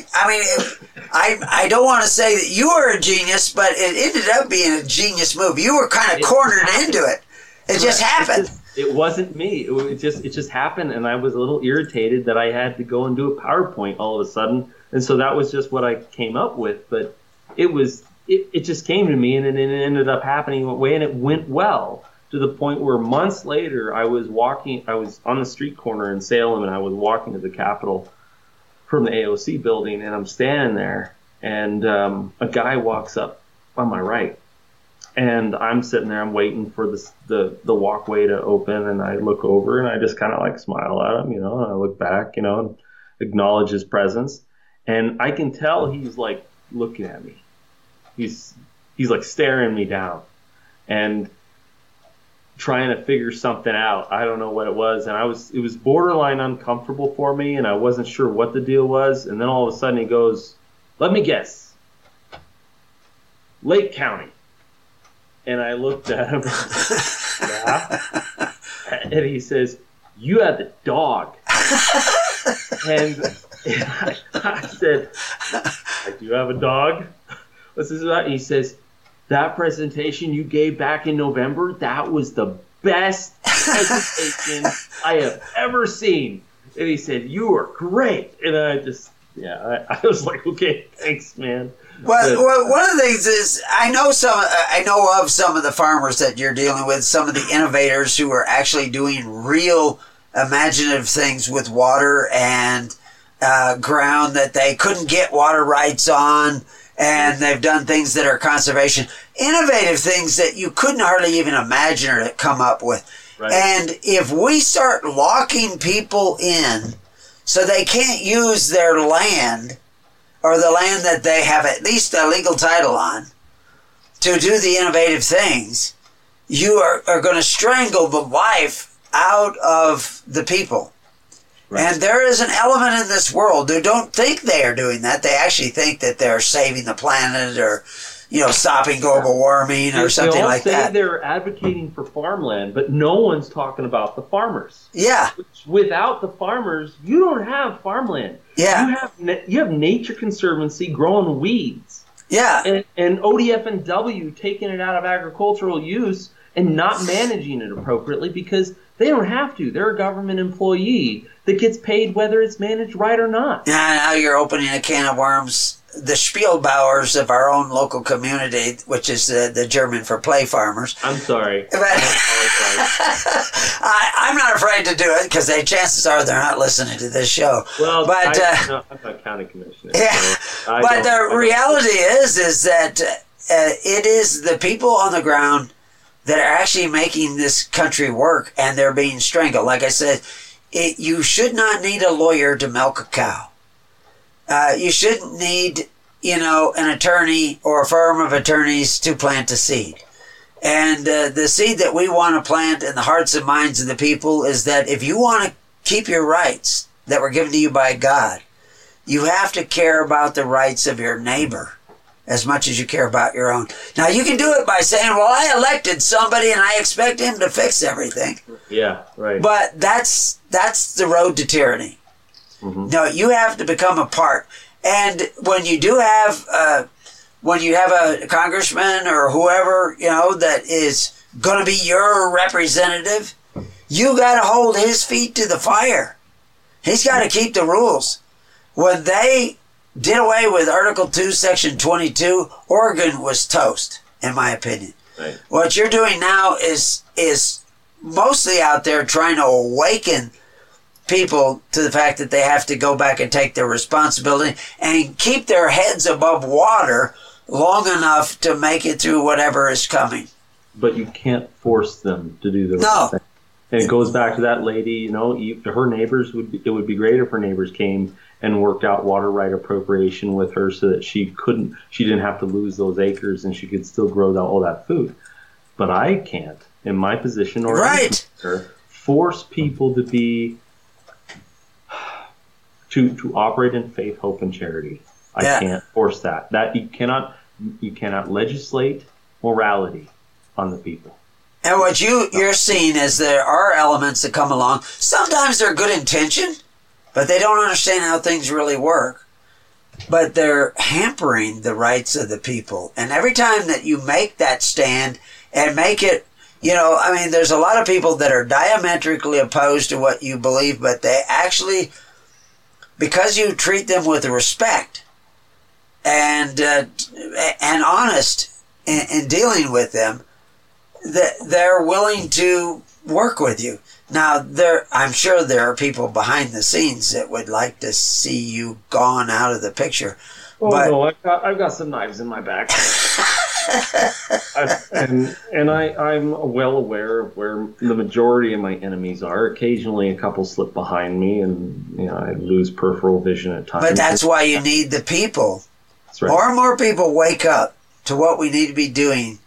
I don't want to say that you were a genius, but it ended up being a genius move. You were kind of cornered into it. It just happened. It wasn't me. It just happened, and I was a little irritated that I had to go and do a PowerPoint all of a sudden, and so that was just what I came up with. But it just came to me, and it ended up happening that way, and it went well to the point where months later I was on the street corner in Salem, and I was walking to the Capitol from the AOC building, and I'm standing there, and a guy walks up on my right. And I'm sitting there, I'm waiting for the walkway to open, and I look over and I just kind of smile at him, and I look back, and acknowledge his presence. And I can tell he's looking at me. He's staring me down and trying to figure something out. I don't know what it was. And it was borderline uncomfortable for me, and I wasn't sure what the deal was. And then all of a sudden he goes, "Let me guess. Lake County." And I looked at him, yeah. And he says, "You had the dog." And I said, "I do have a dog. What's this about?" And he says, "That presentation you gave back in November, that was the best presentation I have ever seen." And he said, "You were great." And I was like, "Okay, thanks, man." Well, one of the things is I know of some of the farmers that you're dealing with, some of the innovators who are actually doing real imaginative things with water and ground that they couldn't get water rights on, and they've done things that are conservation, innovative things that you couldn't hardly even imagine or come up with. Right. And if we start locking people in so they can't use their land, or the land that they have at least a legal title on, to do the innovative things, you are going to strangle the life out of the people. Right. And there is an element in this world who don't think they are doing that. They actually think that they're saving the planet or, stopping global warming or something like that. They all say they're advocating for farmland, but no one's talking about the farmers. Yeah. Without the farmers, you don't have farmland. Yeah. You have Nature Conservancy growing weeds. Yeah. And ODF&W taking it out of agricultural use and not managing it appropriately because they don't have to. They're a government employee that gets paid whether it's managed right or not. Now you're opening a can of worms. The Spielbauers of our own local community, which is the German for play farmers. I'm sorry. But I'm not afraid to do it because chances are they're not listening to this show. Well, but I'm not county commissioner. Yeah, So but the reality is that it is the people on the ground that are actually making this country work, and they're being strangled. Like I said, you should not need a lawyer to milk a cow. You shouldn't need, an attorney or a firm of attorneys to plant a seed. And the seed that we want to plant in the hearts and minds of the people is that if you want to keep your rights that were given to you by God, you have to care about the rights of your neighbor as much as you care about your own. Now, you can do it by saying, well, I elected somebody and I expect him to fix everything. Yeah, right. But that's the road to tyranny. Mm-hmm. No, you have to become a part. And when you do have, when you have a congressman or whoever, that is going to be your representative, you got to hold his feet to the fire. He's got to keep the rules. When they did away with Article 2, Section 22, Oregon was toast, in my opinion. Right. What you're doing now is mostly out there trying to awaken people to the fact that they have to go back and take their responsibility and keep their heads above water long enough to make it through whatever is coming. But you can't force them to do the right thing. And it goes back to that lady, her neighbors it would be great if her neighbors came and worked out water right appropriation with her so that she didn't have to lose those acres and she could still grow all that food. But I can't, in my position or force people to be to operate in faith, hope, and charity. I can't force that. That you cannot legislate morality on the people. And what you're seeing is there are elements that come along. Sometimes they're good intention, but they don't understand how things really work. But they're hampering the rights of the people. And every time that you make that stand and make it, there's a lot of people that are diametrically opposed to what you believe, but they actually, because you treat them with respect and honest in dealing with them, they're willing to work with you. Now, I'm sure there are people behind the scenes that would like to see you gone out of the picture. Oh, no, I've got some knives in my back. I'm well aware of where the majority of my enemies are. Occasionally, a couple slip behind me, and I lose peripheral vision at times. But that's why you need the people. That's right. More and more people wake up to what we need to be doing.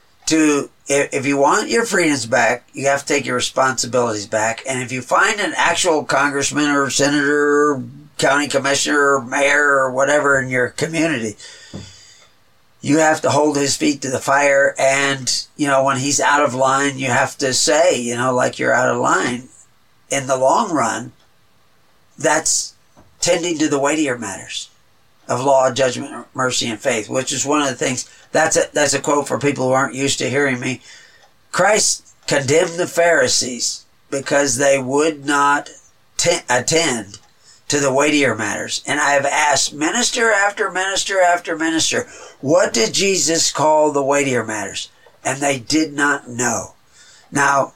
If you want your freedoms back, you have to take your responsibilities back. And if you find an actual congressman or senator, or county commissioner, or mayor, or whatever in your community, you have to hold his feet to the fire. And, when he's out of line, you have to say, like you're out of line. In the long run, that's tending to the weightier matters of law, judgment, mercy, and faith, which is one of the things. That's a quote for people who aren't used to hearing me. Christ condemned the Pharisees because they would not attend to the weightier matters. And I have asked minister after minister after minister, what did Jesus call the weightier matters? And they did not know. Now,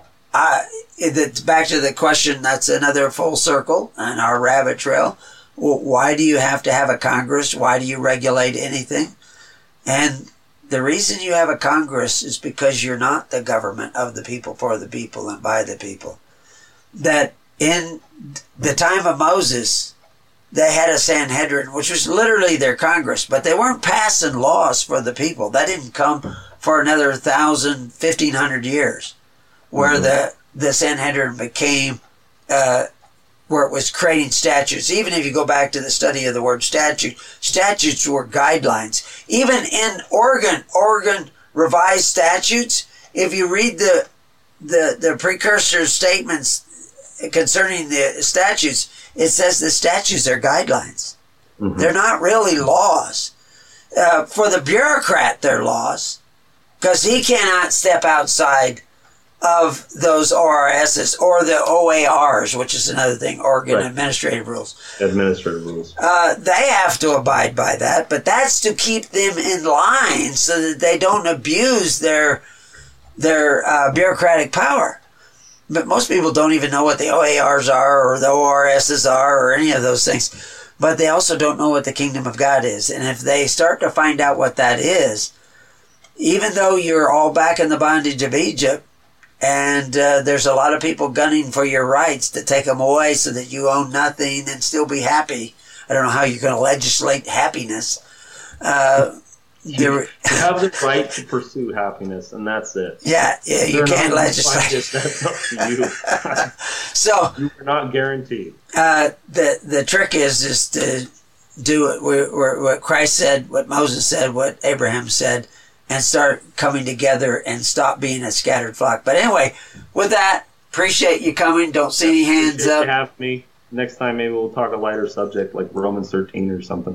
back to the question, that's another full circle on our rabbit trail. Well, why do you have to have a Congress? Why do you regulate anything? And the reason you have a Congress is because you're not the government of the people, for the people, and by the people. That in the time of Moses, they had a Sanhedrin, which was literally their Congress, but they weren't passing laws for the people. That didn't come for another 1,000, 1,500 years, where the Sanhedrin became, where it was creating statutes. Even if you go back to the study of the word statute, statutes were guidelines. Even in Oregon revised statutes, if you read the precursor statements concerning the statutes, it says the statutes are guidelines. Mm-hmm. They're not really laws. For the bureaucrat, they're laws. because he cannot step outside of those ORSs or the OARs, which is another thing, Oregon Right. Administrative Rules. Administrative rules. They have to abide by that, but that's to keep them in line so that they don't abuse their bureaucratic power. But most people don't even know what the OARs are or the ORSs are or any of those things. But they also don't know what the kingdom of God is. And if they start to find out what that is, even though you're all back in the bondage of Egypt, and there's a lot of people gunning for your rights to take them away so that you own nothing and still be happy. I don't know how you're going to legislate happiness. You have the right to pursue happiness, and that's it. Yeah, you can't legislate. That's up to you. So You are not guaranteed. the trick is to do what Christ said, what Moses said, what Abraham said, and start coming together and stop being a scattered flock. But anyway, with that, appreciate you coming. Don't see any hands Appreciate up. you have me. Next time, maybe we'll talk a lighter subject like Romans 13 or something.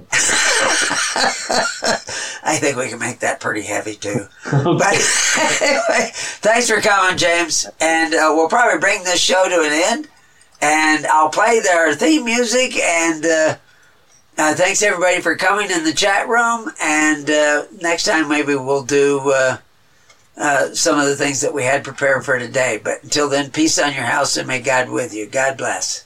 I think we can make that pretty heavy too. Okay. But anyway, thanks for coming, James. And we'll probably bring this show to an end. And I'll play their theme music. And thanks everybody for coming in the chat room. And next time maybe we'll do some of the things that we had prepared for today. But until then, peace on your house and may God with you. God bless.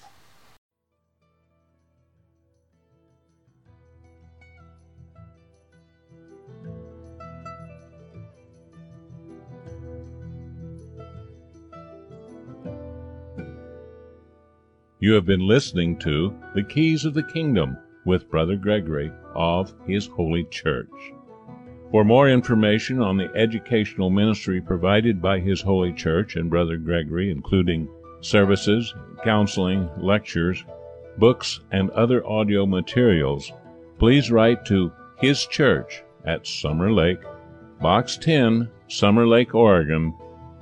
You have been listening to The Keys of the Kingdom with Brother Gregory of His Holy Church. For more information on the educational ministry provided by His Holy Church and Brother Gregory, including services, counseling, lectures, books, and other audio materials, please write to His Church at Summer Lake, Box 10, Summer Lake, Oregon,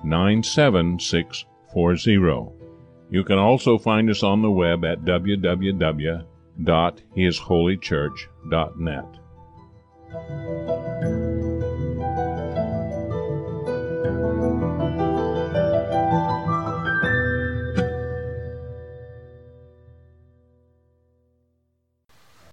97640. You can also find us on the web at www.hisholychurch.net.